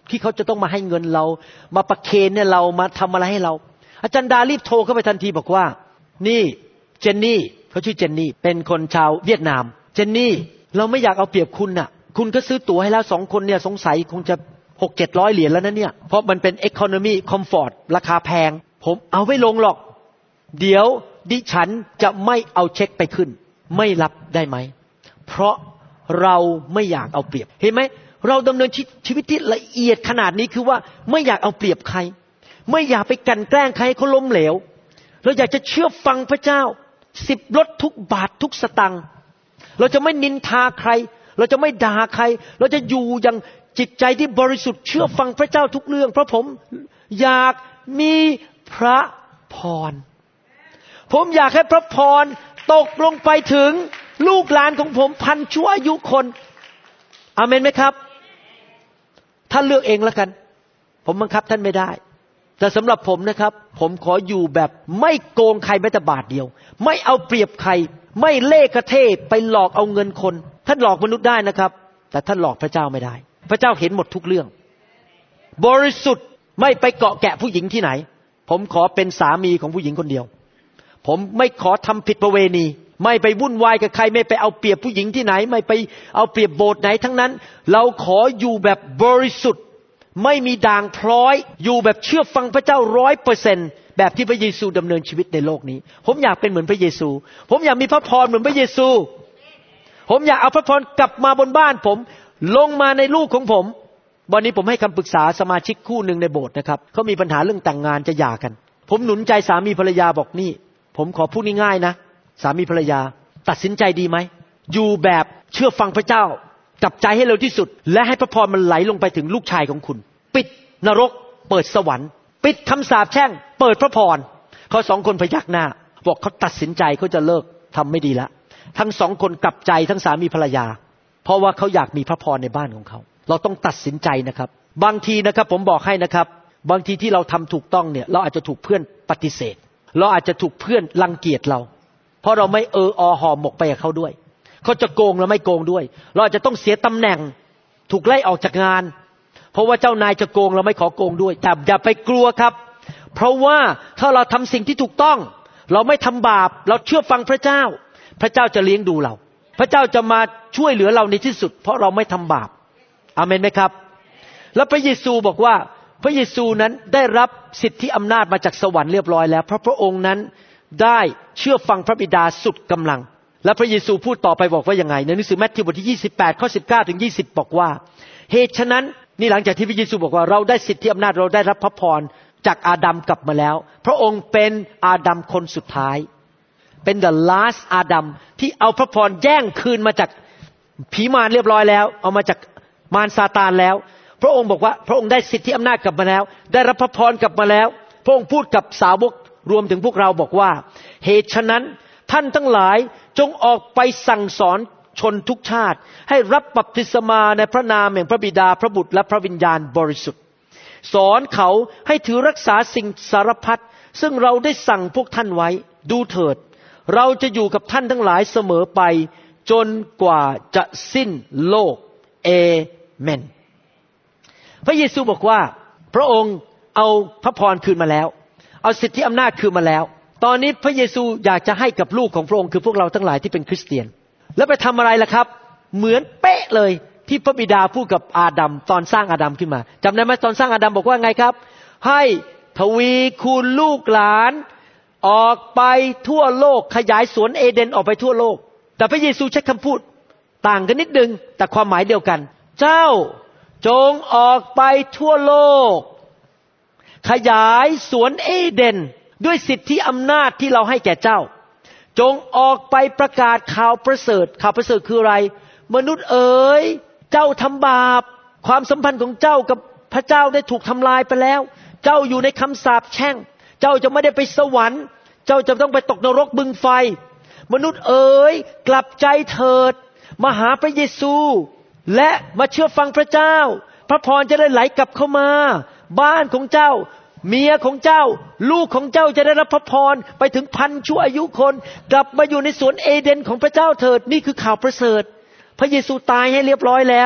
ที่เขาจะต้องมาให้เงินเรามาประเคนเนี่ยเรามาทำอะไรให้เราอาจารย์ดารีบโทรเข้าไปทันทีบอกว่านี่เจนนี่เขาชื่อเจนนี่เป็นคนชาวเวียดนามเจนนี่เราไม่อยากเอาเปรียบคุณน่ะคุณก็ซื้อตั๋วให้แล้วสองคนเนี่ยสงสัยคงจะหกเจ็ดร้อยเหรียญแล้วนะเนี่ยเพราะมันเป็น economy comfort ราคาแพงผมเอาไม่ลงหรอกเดี๋ยวดิฉันจะไม่เอาเช็คไปขึ้นไม่รับได้ไหมเพราะเราไม่อยากเอาเปรียบเห็นไหมเราดำเนินชีวิตที่ละเอียดขนาดนี้คือว่าไม่อยากเอาเปรียบใครไม่อยากไปกลั่นแกล้งใครให้เขาล้มเหลวเราอยากจะเชื่อฟังพระเจ้าสิบลดทุกบาททุกสตังค์เราจะไม่นินทาใครเราจะไม่ด่าใครเราจะอยู่อย่างจิตใจที่บริสุทธิ์เชื่อฟังพระเจ้าทุกเรื่องเพราะผมอยากมีพระพรผมอยากให้พระพรตกลงไปถึงลูกหลานของผมพันชั่วอายุคนอาเมนไหมครับท่านเลือกเองแล้วกันผมบังคับท่านไม่ได้แต่สำหรับผมนะครับผมขออยู่แบบไม่โกงใครแม้แต่บาทเดียวไม่เอาเปรียบใครไม่เล่ห์กระเทไปหลอกเอาเงินคนท่านหลอกมนุษย์ได้นะครับแต่ท่านหลอกพระเจ้าไม่ได้พระเจ้าเห็นหมดทุกเรื่องบริสุทธิ์ไม่ไปเกาะแกะผู้หญิงที่ไหนผมขอเป็นสามีของผู้หญิงคนเดียวผมไม่ขอทำผิดประเวณีไม่ไปวุ่นวายกับใครไม่ไปเอาเปรียบผู้หญิงที่ไหนไม่ไปเอาเปรียบโบสถ์ไหนทั้งนั้นเราขออยู่แบบบริสุทธิ์ไม่มีด่างพร้อยอยู่แบบเชื่อฟังพระเจ้าร้อยเปอร์เซ็นต์แบบที่พระเยซูดำเนินชีวิตในโลกนี้ผมอยากเป็นเหมือนพระเยซูผมอยากมีพระพรเหมือนพระเยซูผมอยากเอาพระพรกลับมาบนบ้านผมลงมาในลูกของผมวันนี้ผมให้คำปรึกษาสมาชิกคู่หนึ่งในโบสถ์นะครับเขามีปัญหาเรื่องแต่งงานจะหย่ากันผมหนุนใจสามีภรรยาบอกนี่ผมขอพูดง่ายๆนะสามีภรรยาตัดสินใจดีไหมอยู่แบบเชื่อฟังพระเจ้ากลับใจให้เร็วที่สุดและให้พระพรมันไหลลงไปถึงลูกชายของคุณปิดนรกเปิดสวรรค์ปิดคำสาปแช่งเปิดพระพรเขาสองคนพยักหน้าบอกเขาตัดสินใจเขาจะเลิกทำไม่ดีแล้วทั้งสองคนกลับใจทั้งสามีภรรยาเพราะว่าเขาอยากมีพระพรในบ้านของเขาเราต้องตัดสินใจนะครับบางทีนะครับผมบอกให้นะครับบางทีที่เราทำถูกต้องเนี่ยเราอาจจะถูกเพื่อนปฏิเสธเราอาจจะถูกเพื่อนรังเกียจเราเพราะเราไม่เอออห่อหมกไปกับเขาด้วยเขาจะโกงเราไม่โกงด้วยเราอาจจะต้องเสียตำแหน่งถูกไล่ออกจากงานเพราะว่าเจ้านายจะโกงเราไม่ขอโกงด้วยแต่อย่าไปกลัวครับเพราะว่าถ้าเราทำสิ่งที่ถูกต้องเราไม่ทำบาปเราเชื่อฟังพระเจ้าพระเจ้าจะเลี้ยงดูเราพระเจ้าจะมาช่วยเหลือเราในที่สุดเพราะเราไม่ทำบาปอาเมนไหมครับแล้วพระเยซูบอกว่าพระเยซูนั้นได้รับสิทธิอำนาจมาจากสวรรค์เรียบร้อยแล้วเพราะพระองค์นั้นได้เชื่อฟังพระบิดาสุดกำลังและพระเยซูพูดต่อไปบอกว่ายังไงในหนังสือมัทธิวบทที่ยี่สิบแปดข้อสิบเก้าถึงยี่สิบบอกว่าเหตุฉะนั้นนี่หลังจากที่พระเยซูบอกว่าเราได้สิทธิอำนาจเราได้รับพระพรจากอาดัมกลับมาแล้วพระองค์เป็นอาดัมคนสุดท้ายเป็น the last อาดัมที่เอาพระพรแย่งคืนมาจากผีมารเรียบร้อยแล้วเอามาจากมารซาตานแล้วพระองค์บอกว่าพระองค์ได้สิทธิอำนาจกลับมาแล้วได้รับพระพรกลับมาแล้วพระองค์พูดกับสาวกรวมถึงพวกเราบอกว่าเหตุฉะนั้นท่านทั้งหลายจงออกไปสั่งสอนชนทุกชาติให้รับบัพติศมาในพระนามแห่งพระบิดาพระบุตรและพระวิญญาณบริสุทธิ์สอนเขาให้ถือรักษาสิ่งสารพัดซึ่งเราได้สั่งพวกท่านไว้ดูเถิดเราจะอยู่กับท่านทั้งหลายเสมอไปจนกว่าจะสิ้นโลกเอเมนพระเยซูบอกว่าพระองค์เอาพระพรคืนมาแล้วเอาสิทธิอำนาจคืนมาแล้วตอนนี้พระเยซูอยากจะให้กับลูกของพระองค์คือพวกเราทั้งหลายที่เป็นคริสเตียนแล้วไปทำอะไรล่ะครับเหมือนเป๊ะเลยที่พระบิดาพูดกับอาดัมตอนสร้างอาดัมขึ้นมาจำได้ไหมตอนสร้างอาดัมบอกว่าไงครับให้ทวีคูณลูกหลานออกไปทั่วโลกขยายสวนเอเดนออกไปทั่วโลกแต่พระเยซูใช้คำพูดต่างกันนิดนึงแต่ความหมายเดียวกันเจ้าจงออกไปทั่วโลกขยายสวนเอเดนด้วยสิทธิอำนาจที่เราให้แก่เจ้าจงออกไปประกาศข่าวประเสริฐข่าวประเสริฐคืออะไรมนุษย์เอ๋ยเจ้าทำบาปความสัมพันธ์ของเจ้ากับพระเจ้าได้ถูกทำลายไปแล้วเจ้าอยู่ในคำสาปแช่งเจ้าจะไม่ได้ไปสวรรค์เจ้าจะต้องไปตกนรกบึงไฟมนุษย์เอ๋ยกลับใจเถิดมาหาพระเยซูและมาเชื่อฟังพระเจ้าพระพรจะได้ไหลกลับเข้ามาบ้านของเจ้าเมียของเจ้าลูกของเจ้าจะได้รับพระพรไปถึงพันชั่วอายุคนกลับมาอยู่ในสวนเอเดนของพระเจ้าเถิดนี่คือข่าวประเสริฐพระเยซูตายให้เรียบร้อยแล้ว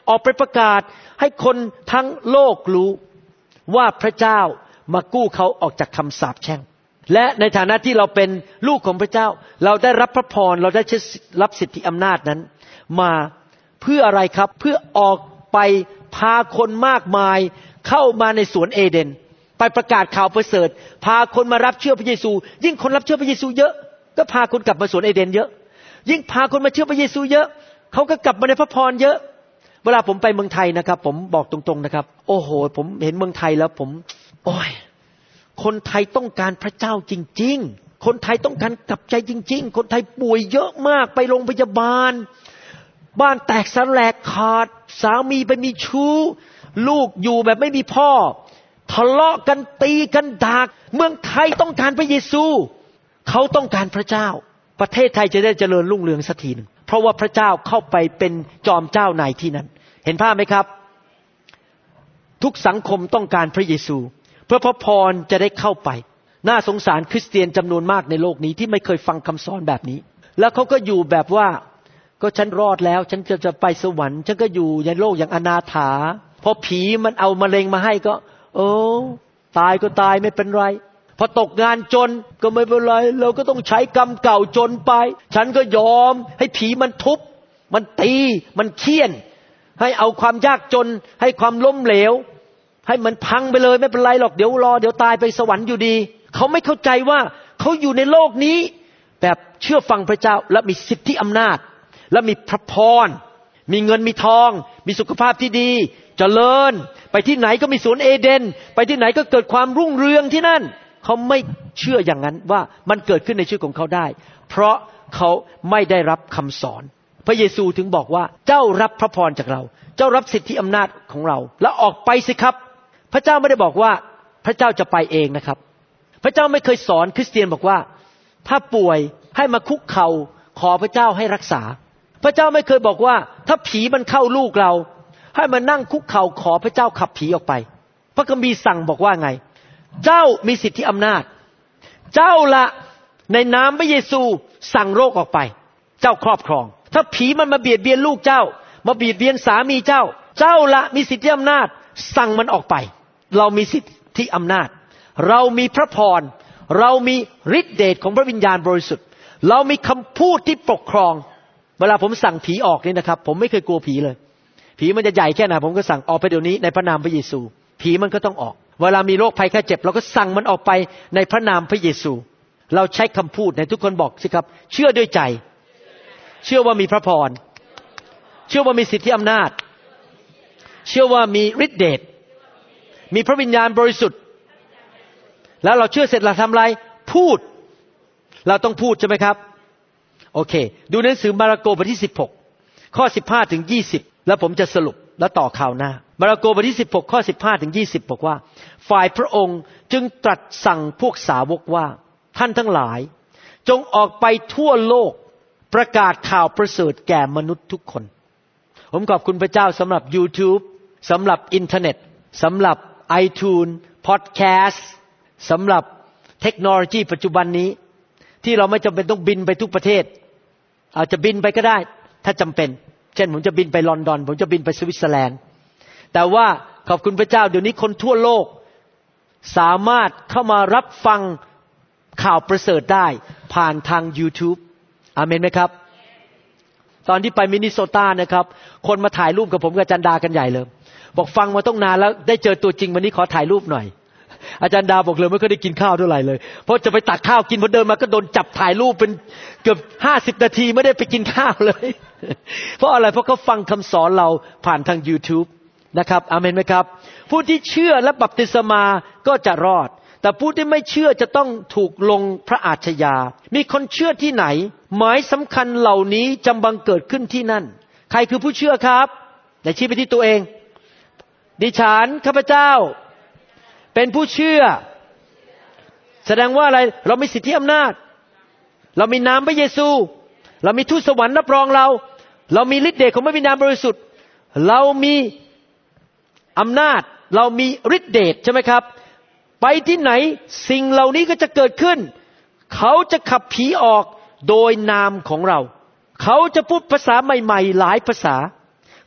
ออกไปประกาศให้คนทั้งโลกรู้ว่าพระเจ้ามากู้เขาออกจากคำสาปแช่งและในฐานะที่เราเป็นลูกของพระเจ้าเราได้รับพระพรเราได้รับสิทธิอำนาจนั้นมาเพื่ออะไรครับเพื่อออกไปพาคนมากมายเข้ามาในสวนเอเดนไปประกาศข่าวประเสริฐพาคนมารับเชื่อพระเยซูยิ่งคนรับเชื่อพระเยซูเยอะก็พาคนกลับมาสวนเอเดนเยอะยิ่งพาคนมาเชื่อพระเยซูเยอะเขาก็กลับมาในพระพรเยอะเวลาผมไปเมืองไทยนะครับผมบอกตรงๆนะครับโอ้โหผมเห็นเมืองไทยแล้วผมโอ้ยคนไทยต้องการพระเจ้าจริงๆคนไทยต้องการกลับใจจริงๆคนไทยป่วยเยอะมากไปโรงพยาบาลบ้านแตกสลายขาดสามีไปมีชู้ลูกอยู่แบบไม่มีพ่อทะเลาะกันตีกันด่าเมืองไทยต้องการพระเยซูเขาต้องการพระเจ้าประเทศไทยจะได้เจริญรุ่งเรืองสักทีนึงเพราะว่าพระเจ้าเข้าไปเป็นจอมเจ้านายที่นั่นเห็นภาพไหมครับทุกสังคมต้องการพระเยซูเพื่อพระพรจะได้เข้าไปน่าสงสารคริสเตียนจำนวนมากในโลกนี้ที่ไม่เคยฟังคำสอนแบบนี้แล้วเขาก็อยู่แบบว่าก็ฉันรอดแล้วฉันจะจะไปสวรรค์ฉันก็อยู่ในโลกอย่างอนาถาพอผีมันเอามะเร็งมาให้ก็โอ้ตายก็ตายไม่เป็นไรพอตกงานจนก็ไม่เป็นไรเราก็ต้องใช้กรรมเก่าจนไปฉันก็ยอมให้ผีมันทุบมันตีมันเคี่ยนให้เอาความยากจนให้ความล้มเหลวให้มันพังไปเลยไม่เป็นไรหรอกเดี๋ยวรอเดี๋ยวตายไปสวรรค์อยู่ดีเขาไม่เข้าใจว่าเขาอยู่ในโลกนี้แบบเชื่อฟังพระเจ้าและมีสิทธิอำนาจและมีพระพรมีเงินมีทองมีสุขภาพที่ดีเจริญไปที่ไหนก็มีสวนเอเดนไปที่ไหนก็เกิดความรุ่งเรืองที่นั่นเขาไม่เชื่ออย่างนั้นว่ามันเกิดขึ้นในชีวิตของเขาได้เพราะเขาไม่ได้รับคำสอนพระเยซูถึงบอกว่าเจ้ารับพระพรจากเราเจ้ารับสิทธิอำนาจของเราแล้วออกไปสิครับพระเจ้าไม่ได้บอกว่าพระเจ้าจะไปเองนะครับพระเจ้าไม่เคยสอนคริสเตียนบอกว่าถ้าป่วยให้มาคุกเข่าขอพระเจ้าให้รักษาพระเจ้าไม่เคยบอกว่าถ้าผีมันเข้าลูกเราให้มานั่งคุกเข่าขอพระเจ้าขับผีออกไปพระคัมภีร์สั่งบอกว่าไงเจ้ามีสิทธิอำนาจเจ้าละในนามพระเยซูสั่งโรคออกไปเจ้าครอบครองถ้าผีมันมาเบียดเบียนลูกเจ้ามาเบียดเบียนสามีเจ้าเจ้าละมีสิทธิอำนาจสั่งมันออกไปเรามีสิทธิอำนาจเรามีพระพรเรามีฤทธิเดชของพระวิญญาณบริสุทธิ์เรามีคำพูดที่ปกครองเวลาผมสั่งผีออกนี่นะครับผมไม่เคยกลัวผีเลยผีมันจะใหญ่แค่ไหนผมก็สั่งออกไปเดี๋ยวนี้ในพระนามพระเยซูผีมันก็ต้องออกเวลามีโรคภัยแค่เจ็บเราก็สั่งมันออกไปในพระนามพระเยซูเราใช้คำพูดในทุกคนบอกสิครับเชื่อด้วยใจเชื่อว่ามีพระพรเชื่อว่ามีสิทธิอำนาจเชื่อว่ามีฤทธิเดชมีพระวิญญาณบริสุทธิ์แล้วเราเชื่อเสร็จเราทำอะไรพูดเราต้องพูดใช่ไหมครับโอเคดูหนังสือมาระโกบทที่สิบหกข้อสิบห้าถึงยี่สิบแล้วผมจะสรุปแล้วต่อข่าวหน้ามาระโกบทที่สิบหกข้อสิบห้าถึงยี่สิบบอกว่าฝ่ายพระองค์จึงตรัสสั่งพวกสาวกว่าท่านทั้งหลายจงออกไปทั่วโลกประกาศข่าวประเสริฐแก่มนุษย์ทุกคนผมขอบคุณพระเจ้าสำหรับ YouTube สำหรับอินเทอร์เน็ตสำหรับ iTunes Podcast สำหรับเทคโนโลยีปัจจุบันนี้ที่เราไม่จำเป็นต้องบินไปทุกประเทศอาจจะบินไปก็ได้ถ้าจำเป็นเช่นผมจะบินไปลอนดอนผมจะบินไปสวิตเซอร์แลนด์แต่ว่าขอบคุณพระเจ้าเดี๋ยวนี้คนทั่วโลกสามารถเข้ามารับฟังข่าวประเสริฐได้ผ่านทาง YouTube อาเมนไหมครับตอนที่ไปมินนิโซตานะครับคนมาถ่ายรูปกับผมกับอาจารย์ดากันใหญ่เลยบอกฟังมาต้องนานแล้วได้เจอตัวจริงวันนี้ขอถ่ายรูปหน่อยอาจารย์ดาบอกเลยไม่เคยได้กินข้าวเท่าไหร่เลยเพราะจะไปตักข้าวกินพอเดินมาก็โดนจับถ่ายรูปเป็นเกือบห้าสิบนาทีไม่ได้ไปกินข้าวเลยเพราะอะไรเพราะเขาฟังคำสอนเราผ่านทาง YouTube นะครับอาเมนไหมครับผู้ที่เชื่อและบัพติศมาก็จะรอดแต่ผู้ที่ไม่เชื่อจะต้องถูกลงพระอาชญามีคนเชื่อที่ไหนหมายสำคัญเหล่านี้จำบังเกิดขึ้นที่นั่นใครคือผู้เชื่อครับไหนชี้ไปที่ตัวเองดิฉันข้าพเจ้าเป็นผู้เชื่อแสดงว่าอะไรเรามีสิทธิอำนาจเรามีนามพระเยซูเรามีทูตสวรรค์รับรองเราเรามีฤทธิ์เดชของพระวิญญาณบริสุทธิ์เรามีอำนาจเรามีฤทธิ์เดชใช่ไหมครับไปที่ไหนสิ่งเหล่านี้ก็จะเกิดขึ้นเขาจะขับผีออกโดยนามของเราเขาจะพูดภาษาใหม่ๆหลายภาษา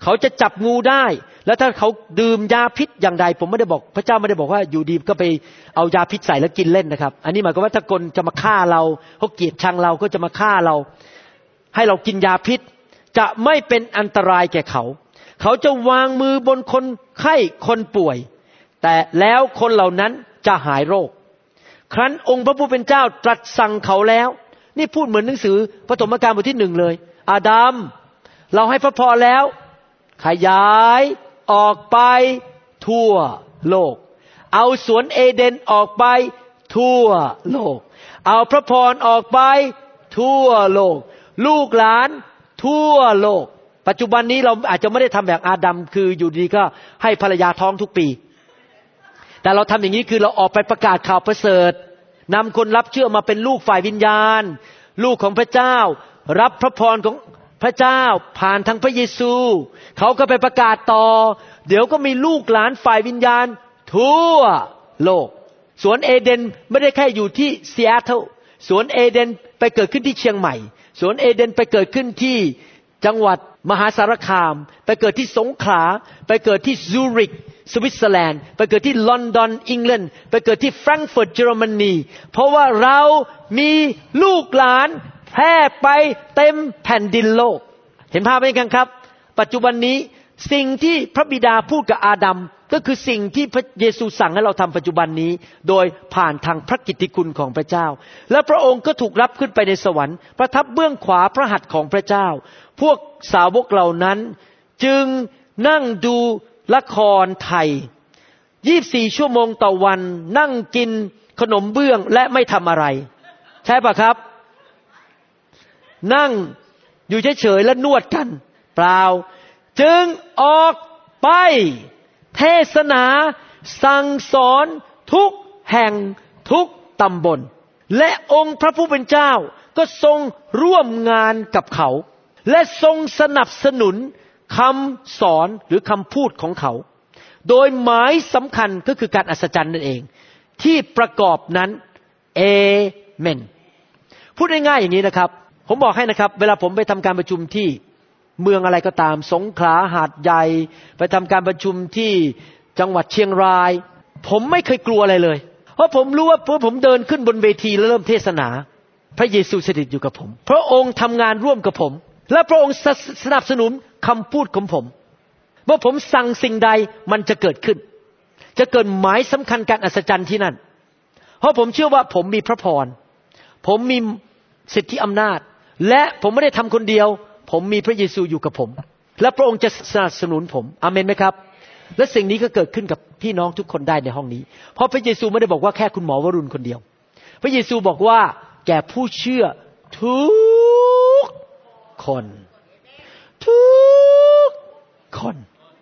เขาจะจับงูได้แล้วถ้าเขาดื่มยาพิษอย่างใดผมไม่ได้บอกพระเจ้าไม่ได้บอกว่าอยู่ดีก็ไปเอายาพิษใส่แล้วกินเล่นนะครับอันนี้หมายความว่าถ้าคนจะมาฆ่าเราเขาเกลียดชังเราก็จะมาฆ่าเราให้เรากินยาพิษจะไม่เป็นอันตรายแก่เขาเขาจะวางมือบนคนไข้คนป่วยแต่แล้วคนเหล่านั้นจะหายโรคครั้นองค์พระผู้เป็นเจ้าตรัสสั่งเขาแล้วนี่พูดเหมือนหนังสือปฐมกาลบทที่หนึ่งเลยอาดัมเราให้พระพรแล้วขยายออกไปทั่วโลกเอาสวนเอเดนออกไปทั่วโลกเอาพระพรออกไปทั่วโลกลูกหลานทั่วโลกปัจจุบันนี้เราอาจจะไม่ได้ทำแบบอาดัมคืออยู่ดีก็ให้ภรรยาท้องทุกปีแต่เราทำอย่างนี้คือเราออกไปประกาศข่าวประเสริฐนำคนรับเชื่อมาเป็นลูกฝ่ายวิญญาณลูกของพระเจ้ารับพระพรของพระเจ้าผ่านทางพระเยซูเขาก็ไปประกาศต่อเดี๋ยวก็มีลูกหลานฝ่ายวิญญาณทั่วโลกสวนเอเดนไม่ได้แค่อยู่ที่ซีแอตเทิลสวนเอเดนไปเกิดขึ้นที่เชียงใหม่สวนเอเดนไปเกิดขึ้นที่จังหวัดมหาสารคามไปเกิดที่สงขลาไปเกิดที่ซูริกสวิตเซอร์แลนด์ไปเกิดที่ลอนดอนอังกฤษไปเกิดที่แฟรงก์เฟิร์ตเยอรมนีเพราะว่าเรามีลูกหลานแพร่ไปเต็มแผ่นดินโลกเห็นภาพไหมกันครับปัจจุบันนี้สิ่งที่พระบิดาพูดกับอาดัมก็คือสิ่งที่พระเยซูสั่งให้เราทำปัจจุบันนี้โดยผ่านทางพระกิตติคุณของพระเจ้าและพระองค์ก็ถูกรับขึ้นไปในสวรรค์ประทับเบื้องขวาพระหัตถ์ของพระเจ้าพวกสาวกเหล่านั้นจึงนั่งดูละครไทยยี่สิบสี่ชั่วโมงต่อวันนั่งกินขนมเบื้องและไม่ทำอะไรใช่ป่ะครับนั่งอยู่เฉยๆและนวดกันเปล่าจึงออกไปเทศนาสั่งสอนทุกแห่งทุกตำบลและองค์พระผู้เป็นเจ้าก็ทรงร่วมงานกับเขาและทรงสนับสนุนคำสอนหรือคำพูดของเขาโดยหมายสำคัญก็คือการอัศจรรย์นั่นเองที่ประกอบนั้นเอเมนพูดง่ายๆอย่างนี้นะครับผมบอกให้นะครับเวลาผมไปทำการประชุมที่เมืองอะไรก็ตามสงขลาหาดใหญ่ไปทำการประชุมที่จังหวัดเชียงรายผมไม่เคยกลัวอะไรเลยเพราะผมรู้ว่าพอผมเดินขึ้นบนเวทีแล้วเริ่มเทศนาพระเยซูสถิตอยู่กับผมพระองค์ทำงานร่วมกับผมและพระองค์สนับสนุนคำพูดของผมเมื่อผมสั่งสิ่งใดมันจะเกิดขึ้นจะเกิดหมายสำคัญการอัศจรรย์ที่นั่นเพราะผมเชื่อว่าผมมีพระพรผมมีสิทธิอำนาจและผมไม่ได้ทำคนเดียวผมมีพระเยซูอยู่กับผมและพระองค์จะสนับสนุนผมอาเมนไหมครับและสิ่งนี้ก็เกิดขึ้นกับพี่น้องทุกคนได้ในห้องนี้เพราะพระเยซูไม่ได้บอกว่าแค่คุณหมอวรุณคนเดียวพระเยซูบอกว่าแก่ผู้เชื่อทุกคนทุกคน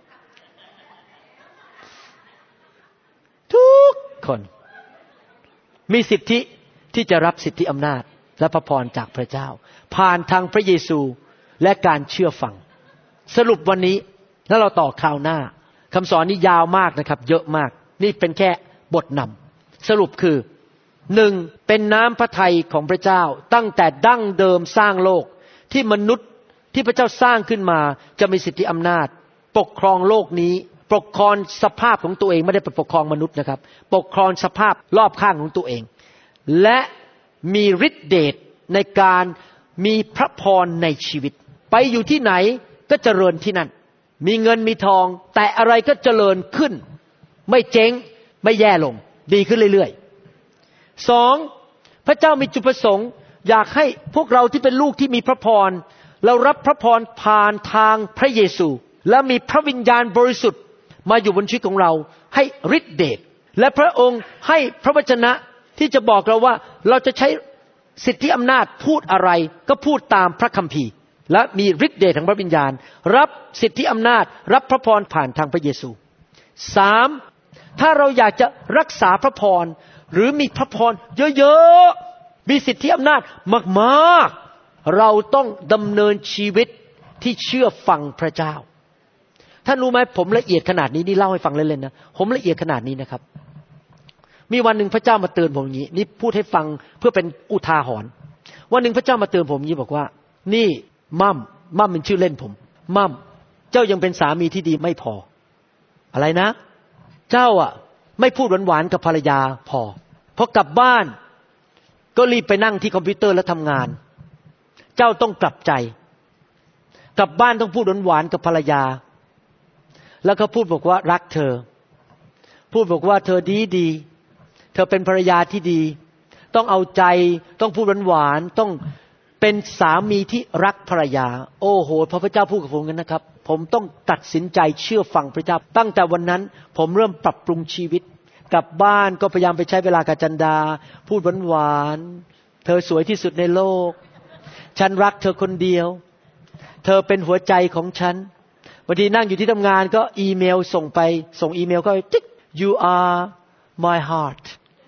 ทุกคนมีสิทธิที่จะรับสิทธิอำนาจและพระพรจากพระเจ้าผ่านทางพระเยซูและการเชื่อฟังสรุปวันนี้แล้วเราต่อคราวหน้าคำสอนนี้ยาวมากนะครับเยอะมากนี่เป็นแค่บทนำสรุปคือหนึ่งเป็นน้ำพระทัยของพระเจ้าตั้งแต่ดั้งเดิมสร้างโลกที่มนุษย์ที่พระเจ้าสร้างขึ้นมาจะมีสิทธิอำนาจปกครองโลกนี้ปกครองสภาพของตัวเองไม่ได้ไปปกครองมนุษย์นะครับปกครองสภาพรอบข้างของตัวเองและมีฤทธิเดชในการมีพระพรในชีวิตไปอยู่ที่ไหนก็เจริญที่นั่นมีเงินมีทองแต่อะไรก็เจริญขึ้นไม่เจ๊งไม่แย่ลงดีขึ้นเรื่อยๆสองพระเจ้ามีจุดประสงค์อยากให้พวกเราที่เป็นลูกที่มีพระพรเรารับพระพรผ่านทางพระเยซูและมีพระวิญญาณบริสุทธิ์มาอยู่บนชีวิตของเราให้ฤทธิเดชและพระองค์ให้พระวจนะที่จะบอกเราว่าเราจะใช้สิทธิอำนาจพูดอะไรก็พูดตามพระคัมภีร์และมีฤทธิเดชของพระวิญญาณรับสิทธิอำนาจรับพระพรผ่านทางพระเยซูสามถ้าเราอยากจะรักษาพระพรหรือมีพระพรเยอะๆมีสิทธิอำนาจมากๆเราต้องดำเนินชีวิตที่เชื่อฟังพระเจ้าท่านรู้ไหมผมละเอียดขนาดนี้นี่เล่าให้ฟังเล่นๆนะผมละเอียดขนาดนี้นะครับมีวันหนึ่งพระเจ้ามาเตือนผมอย่างนี้นี่พูดให้ฟังเพื่อเป็นอุทาหรณ์วันหนึ่งพระเจ้ามาเตือนผมอย่างนี้บอกว่านี่มั่มมั่มเป็นชื่อเล่นผมมั่มเจ้ายังเป็นสามีที่ดีไม่พออะไรนะเจ้าอ่ะไม่พูดหวานๆกับภรรยาพอพอกลับบ้านก็รีบไปนั่งที่คอมพิวเตอร์แล้วทำงานเจ้าต้องกลับใจกลับบ้านต้องพูดหวานๆกับภรรยาแล้วก็พูดบอกว่ารักเธอพูดบอกว่าเธอดีดีเธอเป็นภรรยาที่ดีต้องเอาใจต้องพูดหวานๆต้องเป็นสามีที่รักภรรยาโอ้โหพระพุทธเจ้าพูดกับผมกันนะครับผมต้องตัดสินใจเชื่อฟังพระเจ้าตั้งแต่วันนั้นผมเริ่มปรับปรุงชีวิตกลับบ้านก็พยายามไปใช้เวลากับจันดาพูดหวานๆเธอสวยที่สุดในโลกฉันรักเธอคนเดียวเธอเป็นหัวใจของฉันบางทีนั่งอยู่ที่ทำงานก็อีเมลส่งไปส่งอีเมลก็ติ๊ก you are my heart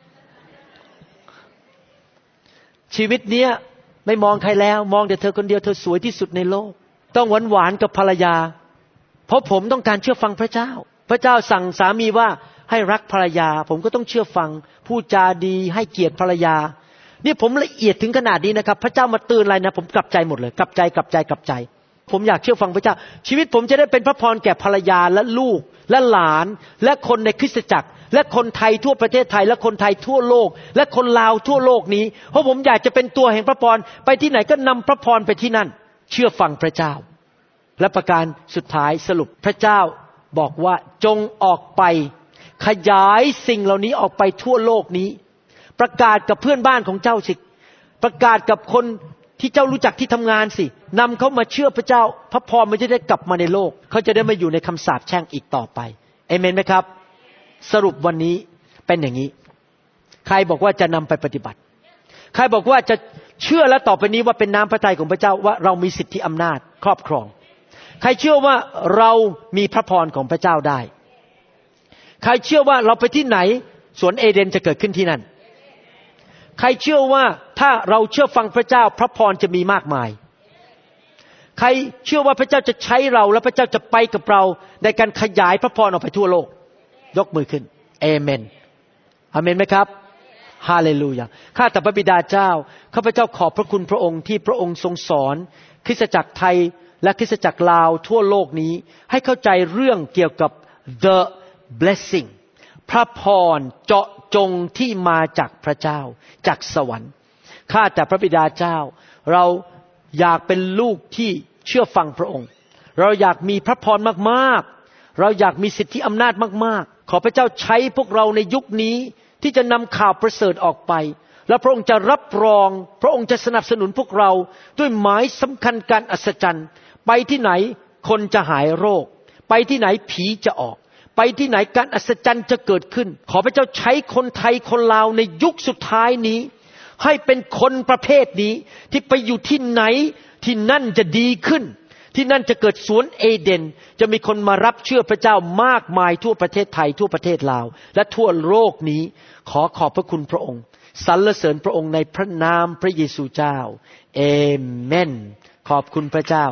ชีวิตเนี้ยไม่มองใครแล้วมองแต่เธอคนเดียวเธอสวยที่สุดในโลกต้องหวานหวานกับภรรยาเพราะผมต้องการเชื่อฟังพระเจ้าพระเจ้าสั่งสามีว่าให้รักภรรยาผมก็ต้องเชื่อฟังพูดจาดีให้เกียรติภรรยานี่ผมละเอียดถึงขนาดนี้นะครับพระเจ้ามาเตือนอะไรนะผมกลับใจหมดเลยกลับใจกลับใจกลับใจผมอยากเชื่อฟังพระเจ้าชีวิตผมจะได้เป็นพระพรแก่ภรรยาและลูกและหลานและคนในคริสตจักรและคนไทยทั่วประเทศไทยและคนไทยทั่วโลกและคนลาวทั่วโลกนี้เพราะผมอยากจะเป็นตัวแห่งพระพรไปที่ไหนก็นำพระพรไปที่นั่นเชื่อฟังพระเจ้าและประการสุดท้ายสรุปพระเจ้าบอกว่าจงออกไปขยายสิ่งเหล่านี้ออกไปทั่วโลกนี้ประกาศกับเพื่อนบ้านของเจ้าสิประกาศกับคนที่เจ้ารู้จักที่ทำงานสินำเขามาเชื่อพระเจ้าพระพรมันจะได้กลับมาในโลกเขาจะได้ไม่อยู่ในคำสาปแช่งอีกต่อไปเอเมนไหมครับสรุปวันนี้เป็นอย่างนี้ใครบอกว่าจะนำไปปฏิบัติใครบอกว่าจะเชื่อและต่อไปนี้ว่าเป็นน้ำพระทัยของพระเจ้าว่าเรามีสิทธิอำนาจครอบครองใครเชื่อว่าเรามีพระพรของพระเจ้าได้ใครเชื่อว่าเราไปที่ไหนสวนเอเดนจะเกิดขึ้นที่นั่นใครเชื่อว่าถ้าเราเชื่อฟังพระเจ้าพระพรจะมีมากมายใครเชื่อว่าพระเจ้าจะใช้เราและพระเจ้าจะไปกับเราในการขยายพระพรออกไปทั่วโลกยกมือขึ้นเอเมนอาเมนไหมครับฮาเลลูยาข้าแต่พระบิดาเจ้าข้าพเจ้าขอบพระคุณพระองค์ที่พระองค์ทรงสอนคริสตจักรไทยและคริสตจักรลาวทั่วโลกนี้ให้เข้าใจเรื่องเกี่ยวกับ the blessing พระพรเจาะจงที่มาจากพระเจ้าจากสวรรค์ข้าแต่พระบิดาเจ้าเราอยากเป็นลูกที่เชื่อฟังพระองค์เราอยากมีพระพรมากๆเราอยากมีสิทธิอำนาจมากๆขอพระเจ้าใช้พวกเราในยุคนี้ที่จะนำข่าวประเสริฐออกไปและพระองค์จะรับรองพระองค์จะสนับสนุนพวกเราด้วยหมายสำคัญการอัศจรรย์ไปที่ไหนคนจะหายโรคไปที่ไหนผีจะออกไปที่ไหนการอัศจรรย์จะเกิดขึ้นขอพระเจ้าใช้คนไทยคนลาวในยุคสุดท้ายนี้ให้เป็นคนประเภทนี้ที่ไปอยู่ที่ไหนที่นั่นจะดีขึ้นที่นั่นจะเกิดสวนเอเดนจะมีคนมารับเชื่อพระเจ้ามากมายทั่วประเทศไทยทั่วประเทศลาวและทั่วโลกนี้ขอขอบพระคุณพระองค์สรรเสริญพระองค์ในพระนามพระเยซูเจ้าเอเมนขอบคุณพระเจ้า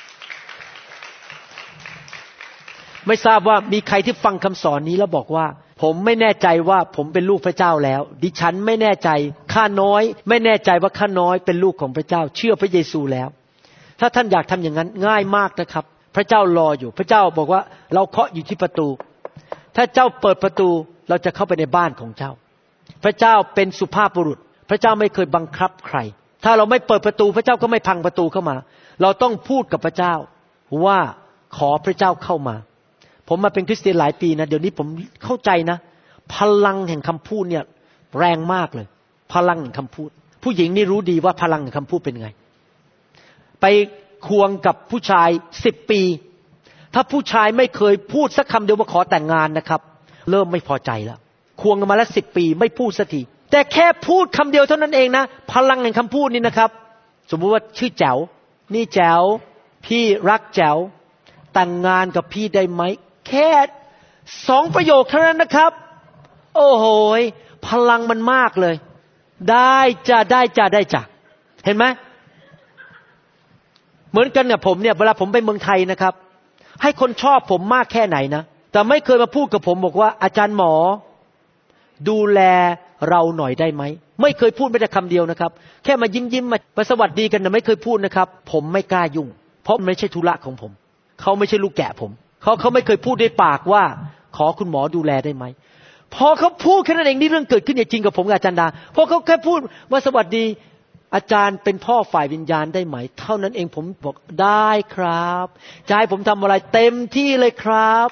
ไม่ทราบว่ามีใครที่ฟังคำสอนนี้แล้วบอกว่าผมไม่แน่ใจว่าผมเป็นลูกพระเจ้าแล้วดิฉันไม่แน่ใจข้าน้อยไม่แน่ใจว่าข้าน้อยเป็นลูกของพระเจ้าเชื่อพระเยซูแล้วถ้าท่านอยากทำอย่างนั้นง่ายมากนะครับพระเจ้ารออยู่พระเจ้าบอกว่าเราเคาะอยู่ที่ประตูถ้าเจ้าเปิดประตูเราจะเข้าไปในบ้านของเจ้าพระเจ้าเป็นสุภาพบุรุษพระเจ้าไม่เคยบังคับใครถ้าเราไม่เปิดประตูพระเจ้าก็ไม่พังประตูเข้ามาเราต้องพูดกับพระเจ้าว่าขอพระเจ้าเข้ามาผมมาเป็นคริสเตียนหลายปีนะเดี๋ยวนี้ผมเข้าใจนะพลังแห่งคำพูดเนี่ยแรงมากเลยพลังแห่งคำพูดผู้หญิงนี่รู้ดีว่าพลังแห่งคำพูดเป็นไงไปควงกับผู้ชายสิบปีถ้าผู้ชายไม่เคยพูดสักคำเดียวว่าขอแต่งงานนะครับเริ่มไม่พอใจแล้วควงกันมาแล้วสิบปีไม่พูดสักทีแต่แค่พูดคำเดียวเท่านั้นเองนะพลังแห่งคำพูดนี่นะครับสมมติว่าชื่อแจ๋วนี่แจ๋วพี่รักแจ๋วแต่งงานกับพี่ได้ไหมแค่สองประโยคเท่านั้นนะครับโอ้โหพลังมันมากเลยได้จะได้จะได้จะเห็นไหมเหมือนกันกับผมเนี่ยเวลาผมไปเมืองไทยนะครับให้คนชอบผมมากแค่ไหนนะแต่ไม่เคยมาพูดกับผมบอกว่าอาจารย์หมอดูแลเราหน่อยได้ไหมไม่เคยพูดแม้แต่คำเดียวนะครับแค่มายิ้มยิ้มมาสวัสดีกันนะไม่เคยพูดนะครับผมไม่กล้ายุ่งเพราะมันไม่ใช่ธุระของผมเขาไม่ใช่ลูกแกะผมเขาเขาไม่เคยพูดด้วยปากว่าขอคุณหมอดูแลได้ไหมพอเขาพูดแค่นั้นเองนี่เรื่องเกิดขึ้นจริงกับผมกับอาจารย์ดาพอเขาแค่พูดว่าสวัสดีอาจารย์เป็นพ่อฝ่ายวิญญาณได้ไหมเท่านั้นเองผมบอกได้ครับจะให้ผมทำอะไรเต็มที่เลยครับ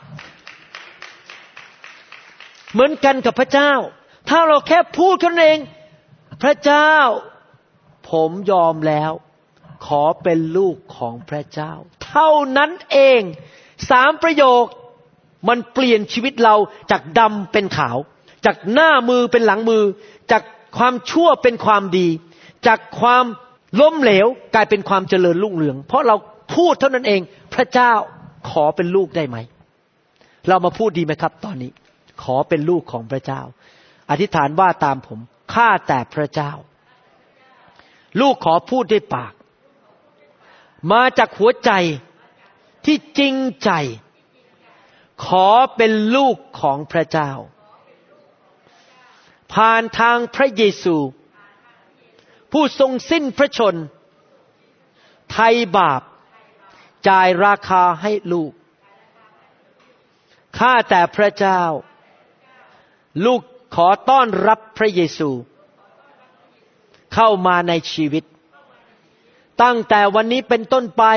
เหมือนกันกับพระเจ้าถ้าเราแค่พูดแค่นั้นเองพระเจ้าผมยอมแล้วขอเป็นลูกของพระเจ้าเท่านั้นเองสามประโยคมันเปลี่ยนชีวิตเราจากดำเป็นขาวจากหน้ามือเป็นหลังมือจากความชั่วเป็นความดีจากความล้มเหลวกลายเป็นความเจริญรุ่งเรืองเพราะเราพูดเท่านั้นเองพระเจ้าขอเป็นลูกได้ไหมเรามาพูดดีไหมครับตอนนี้ขอเป็นลูกของพระเจ้าอธิษฐานว่าตามผมข้าแต่พระเจ้าลูกขอพูดด้วยปากมาจากหัวใจที่จริงใจขอเป็นลูกของพระเจ้าผ่านทางพระเยซูผู้ทรงสิ้นพระชนไถ่บาปจ่ายราคาให้ลูกข้าแต่พระเจ้าลูกขอต้อนรับพระเยซูเข้ามาในชีวิตตั้งแต่วันนี้เป็นต้นไป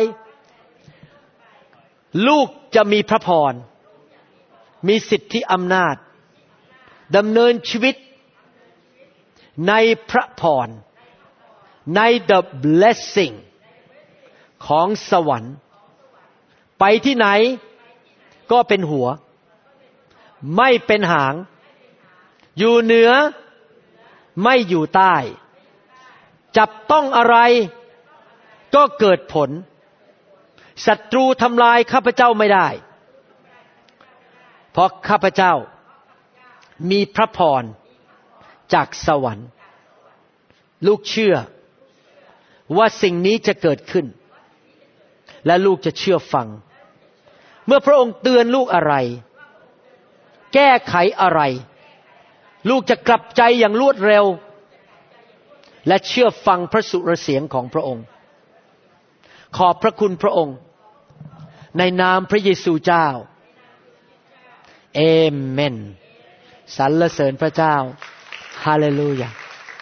ลูกจะมีพระพรมีสิทธิอำนาจดำเนินชีวิตในพระพรใน the blessing ของสวรรค์ไปที่ไหนก็เป็นหัวไม่เป็นหางอยู่เหนือไม่อยู่ใต้จับต้องอะไรก็เกิดผลศัตรูทำลายข้าพเจ้าไม่ได้เพราะข้าพเจ้ามีพระพรจากสวรรค์ลูกเชื่อว่าสิ่งนี้จะเกิดขึ้นและลูกจะเชื่อฟังเมื่อพระองค์เตือนลูกอะไรแก้ไขอะไรลูกจะกลับใจอย่างรวดเร็วและเชื่อฟังพระสุรเสียงของพระองค์ขอบพระคุณพระองค์ในนามพระเยซูเจ้าเอเมนสรรเสริญพระเจ้าฮาเลลูยา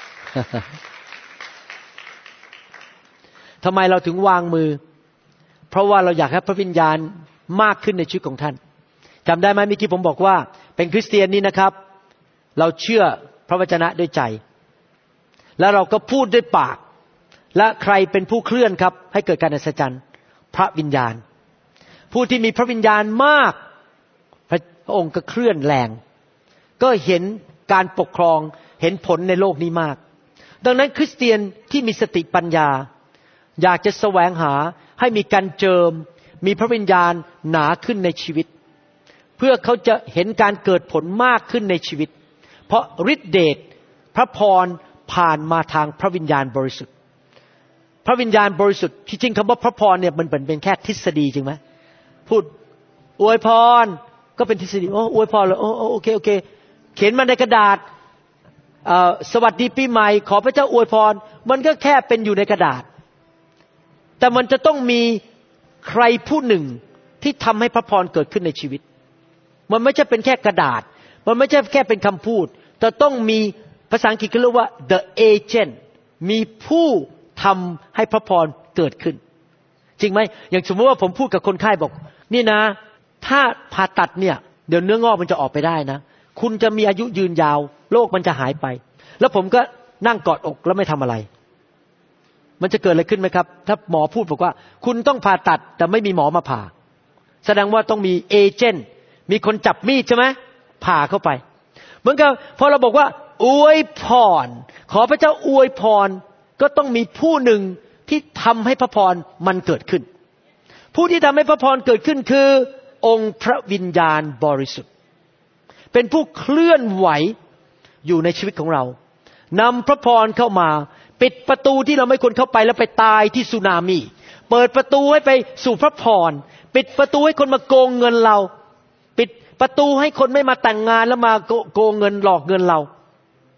ทำไมเราถึงวางมือเพราะว่าเราอยากให้พระวิญญาณมากขึ้นในชีวิตของท่านจำได้ไหมเมื่อกี้ผมบอกว่าเป็นคริสเตียนนี่นะครับเราเชื่อพระวจนะด้วยใจแล้วเราก็พูดด้วยปากและใครเป็นผู้เคลื่อนครับให้เกิดการอัศจรรย์พระวิญญาณผู้ที่มีพระวิญญาณมากพระองค์ก็เคลื่อนแรงก็เห็นการปกครองเห็นผลในโลกนี้มากดังนั้นคริสเตียนที่มีสติปัญญาอยากจะแสวงหาให้มีการเจิมมีพระวิญญาณหนาขึ้นในชีวิตเพื่อเขาจะเห็นการเกิดผลมากขึ้นในชีวิตเพราะฤทธิเดชพระพรผ่านมาทางพระวิญญาณบริสุทธิ์พระวิญญาณบริสุทธิ์ที่จริงคำว่าพระพรเนี่ยมันเป็นเป็นแค่ทฤษฎีจริงไหมพูดอวยพรก็เป็นทฤษฎีโอ้อวยพรเลยโอ้โอเคโอเคเขียนมาในกระดาษสวัสดีปีใหม่ขอพระเจ้าอวยพรมันก็แค่เป็นอยู่ในกระดาษแต่มันจะต้องมีใครผู้หนึ่งที่ทำให้พระพรเกิดขึ้นในชีวิตมันไม่ใช่เป็นแค่กระดาษมันไม่ใช่แค่เป็นคำพูดแต่ต้องมีภาษาอังกฤษเขาเรียกว่า the agent มีผู้ทำให้พระพรเกิดขึ้นจริงไหมอย่างสมมติว่าผมพูดกับคนไข้บอกนี่นะถ้าผ่าตัดเนี่ยเดี๋ยวเนื้องอกมันจะออกไปได้นะคุณจะมีอายุยืนยาวโรคมันจะหายไปแล้วผมก็นั่งกอดอกแล้วไม่ทำอะไรมันจะเกิดอะไรขึ้นไหมครับถ้าหมอพูดบอกว่าคุณต้องผ่าตัดแต่ไม่มีหมอมาผ่าแสดงว่าต้องมีเอเจนต์มีคนจับมีดใช่ไหมผ่าเข้าไปเหมือนกับพอเราบอกว่าอวยพรขอพระเจ้าอวยพรก็ต้องมีผู้หนึ่งที่ทำให้พระพรมันเกิดขึ้นผู้ที่ทำให้พระพรเกิดขึ้นคือองค์พระวิญญาณบริสุทธิ์เป็นผู้เคลื่อนไหวอยู่ในชีวิตของเรานำพระพรเข้ามาปิดประตูที่เราไม่ควรเข้าไปแล้วไปตายที่สึนามิเปิดประตูให้ไปสู่พระพรปิดประตูให้คนมาโกงเงินเราปิดประตูให้คนไม่มาแต่งงานแล้วมาโกงเงินหลอกเงินเรา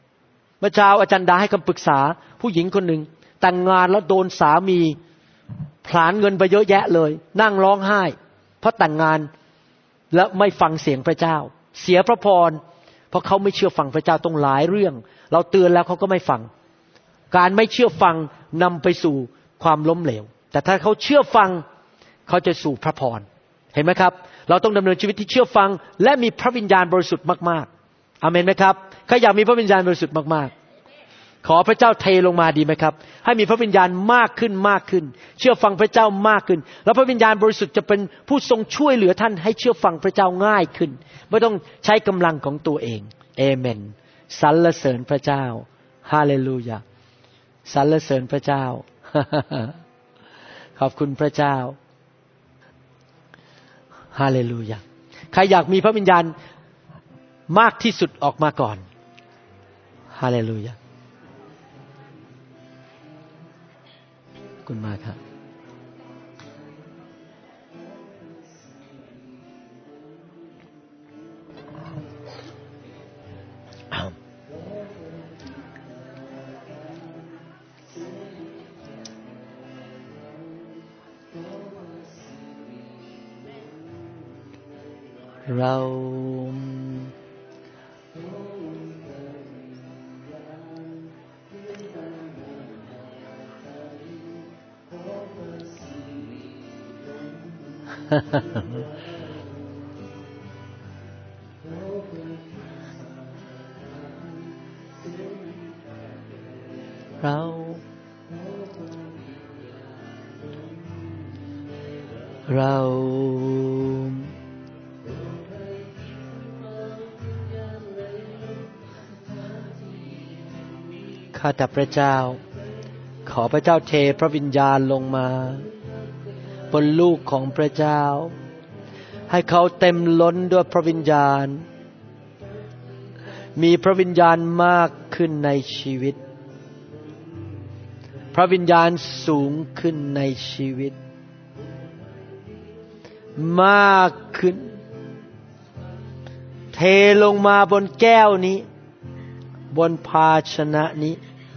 เมื่อเช้าอาจารย์ดาให้คำปรึกษาผู้หญิงคนหนึ่งแต่งงานแล้วโดนสามีผลาญเงินไปเยอะแยะเลยนั่งร้องไห้เพราะแต่งงานแล้วไม่ฟังเสียงพระเจ้าเสียพระพรเพราะเขาไม่เชื่อฟังพระเจ้าต้องหลายเรื่องเราเตือนแล้วเขาก็ไม่ฟังการไม่เชื่อฟังนำไปสู่ความล้มเหลวแต่ถ้าเขาเชื่อฟังเขาจะสู่พระพรเห็นไหมครับเราต้องดำเนินชีวิตที่เชื่อฟังและมีพระวิญญาณบริสุทธิ์มากๆอาเมนไหมครับใครอยากมีพระวิญญาณบริสุทธิ์มากๆขอพระเจ้าเทลงมาดีไหมครับให้มีพระวิญญาณมากขึ้นมากขึ้นเชื่อฟังพระเจ้ามากขึ้นแล้วพระวิญญาณบริสุทธิ์จะเป็นผู้ทรงช่วยเหลือท่านให้เชื่อฟังพระเจ้าง่ายขึ้นไม่ต้องใช้กำลังของตัวเองเอเมนสรรเสริญพระเจ้าฮาเลลูยาสรรเสริญพระเจ้า ขอบคุณพระเจ้าฮาเลลูยาใครอยากมีพระวิญญาณมากที่สุดออกมาก่อนฮาเลลูยาขอบคุณมากครับเราเราเราข้าแต่พระเจ้าขอพระเจ้าเทพระวิญญาณลงมาบนลูกของพระเจ้าให้เขาเต็มล้นด้วยพระวิญญาณมีพระวิญญาณมากขึ้นในชีวิตพระวิญญาณสูงขึ้นในชีวิตมากขึ้นเทลงมาบนแก้วนี้บนภาชนะนี้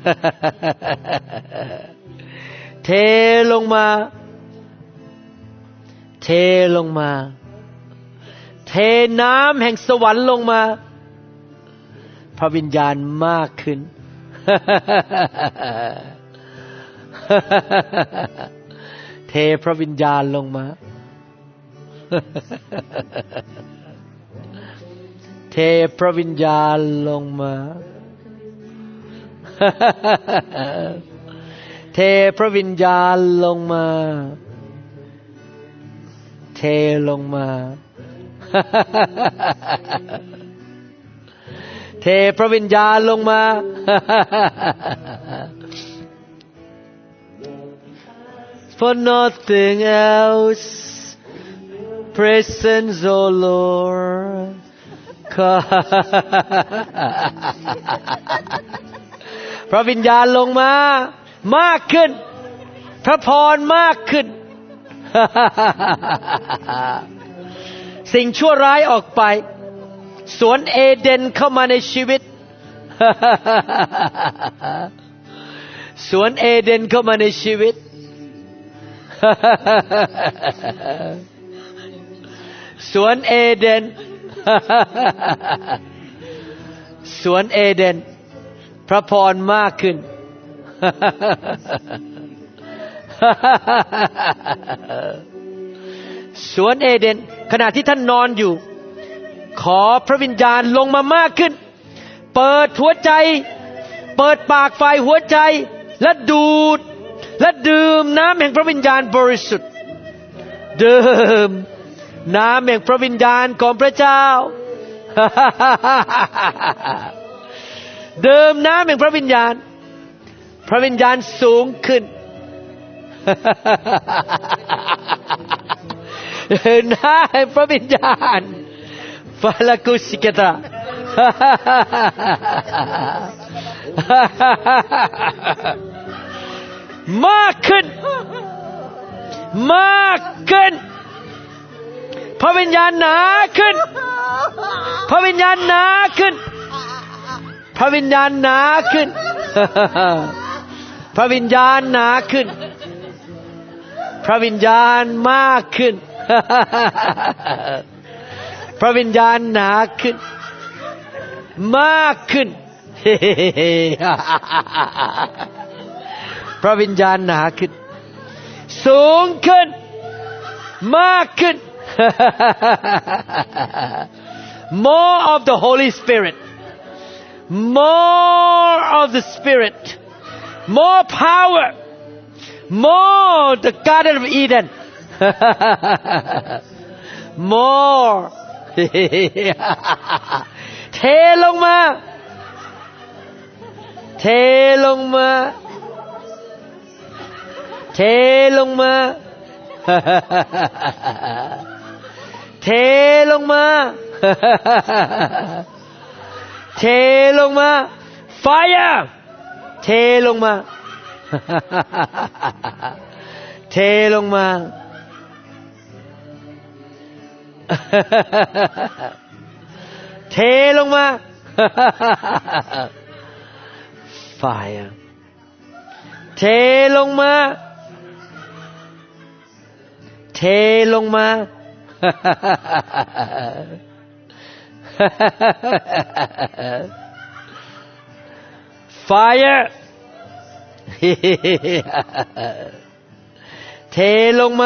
เทลงมาเทลงมาเทน้ำแห่งสวรรค์ลงมาพระวิญญาณมากขึ้น เทพระวิญญาณลงมา เทพระวิญญาณลงมาเทพระวิญญาณลงมาเทลงมาเทพระวิญญาณลงมา For nothing else presence oh Lord พระวิญญาณลงมามากขึ้นพระพรมากขึ้น สิ่งชั่วร้ายออกไปสวนเอเดนเข้ามาในชีวิต สวนเอเดนเข้ามาในชีวิต สวนเอเดน สวนเอเดนพระพรมากขึ้น สวนเอเดนขณะที่ท่านนอนอยู่ขอพระวิญญาณลงมามากขึ้นเปิดหัวใจเปิดปากฝ่ายหัวใจและดูดและดื่มน้ำแห่งพระวิญญาณบริสุทธิ์ดื่มน้ำแห่งพระวิญญาณของพระเจ้า ดื่มน้ำแห่งพระวิญญาณพระวิญญาณสูงขึ้น น้ำแห่งพระวิญญาณฟาลากุสิกตา มากขึ้นมากขึ้นพระวิญญาณหนาขึ้นพระวิญญาณหนาขึ้นพระวิญญาณหนาขึ้น พระวิญญาณหนาขึ้นพระวิญญาณมากขึ้น พระวิญญาณหนาขึ้นมากขึ้น พระวิญญาณหนาขึ้นสูงขึ้นมากขึ้น more of the Holy Spirit more of the Spirit more power more the Garden of Eden more เทลงมาเทลงมาเทลงมาเทลงมาเทลงมา fire เทลงมาเทลงมาเทลงมา fire เทลงมาเทลงมา fire เทลงมา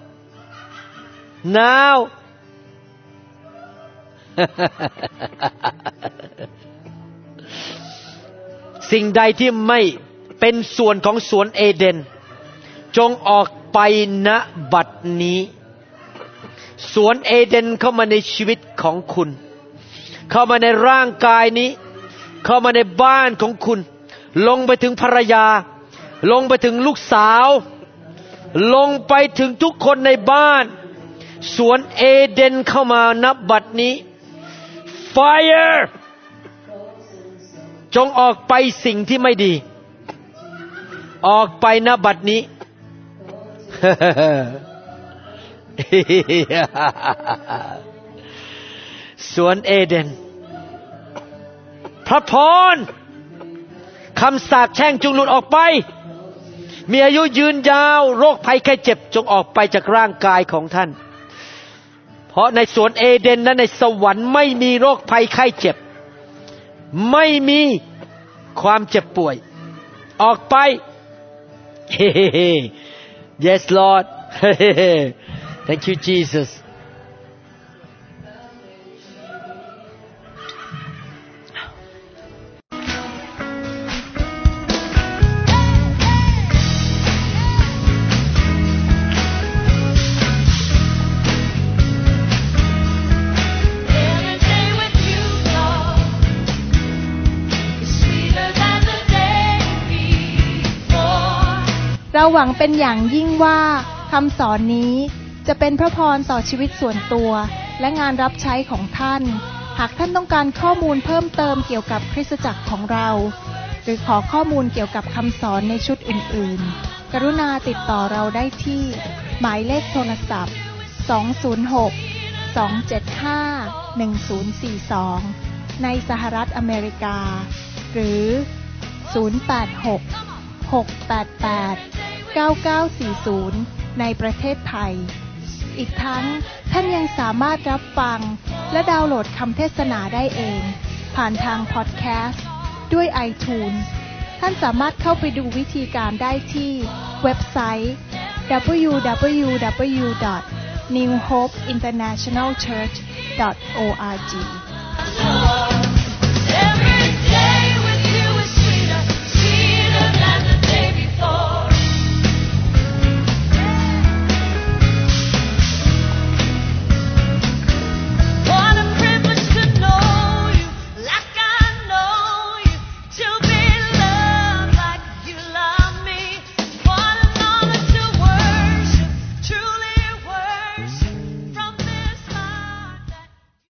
now สิ่งใดที่ไม่เป็นส่วนของสวนเอเดนจงออกไปณบัดนี้สวนเอเดนเข้ามาในชีวิตของคุณเข้ามาในร่างกายนี้เข้ามาในบ้านของคุณลงไปถึงภรรยาลงไปถึงลูกสาวลงไปถึงทุกคนในบ้านสวนเอเดนเข้ามาณบัดนี้ Fire จงออกไปสิ่งที่ไม่ดีออกไปณบัดนี้ สวนเอเดนพระพรคำสาปแช่งจงหลุดออกไปมีอายุยืนยาวโรคภัยไข้เจ็บจงออกไปจากร่างกายของท่านเพราะในสวนเอเดนและในสวรรค์ไม่มีโรคภัยไข้เจ็บไม่มีความเจ็บป่วยออกไป Yes Lord Thank you Jesus เราหวังเป็นอย่างยิ่งว่าคำสอนนี้จะเป็นพระพรต่อชีวิตส่วนตัวและงานรับใช้ของท่านหากท่านต้องการข้อมูลเพิ่มเติมเกี่ยวกับคริสตจักรของเราหรือขอข้อมูลเกี่ยวกับคำสอนในชุดอื่นๆกรุณาติดต่อเราได้ที่หมายเลขโทรศัพท์สอง ศูนย์ หก สอง เจ็ด ห้า หนึ่ง ศูนย์ สี่ สองในสหรัฐอเมริกาหรือศูนย์ แปด หก หก แปด แปด เก้า เก้า สี่ ศูนย์ในประเทศไทยอีกทั้งท่านยังสามารถรับฟังและดาวน์โหลดคำเทศนาได้เองผ่านทางพอดแคสต์ด้วย iTunes ท่านสามารถเข้าไปดูวิธีการได้ที่เว็บไซต์ ดับเบิลยู ดับเบิลยู ดับเบิลยู ดอท นิว โฮป อินเตอร์เนชั่นแนล เชิร์ช ดอท โอ อาร์ จี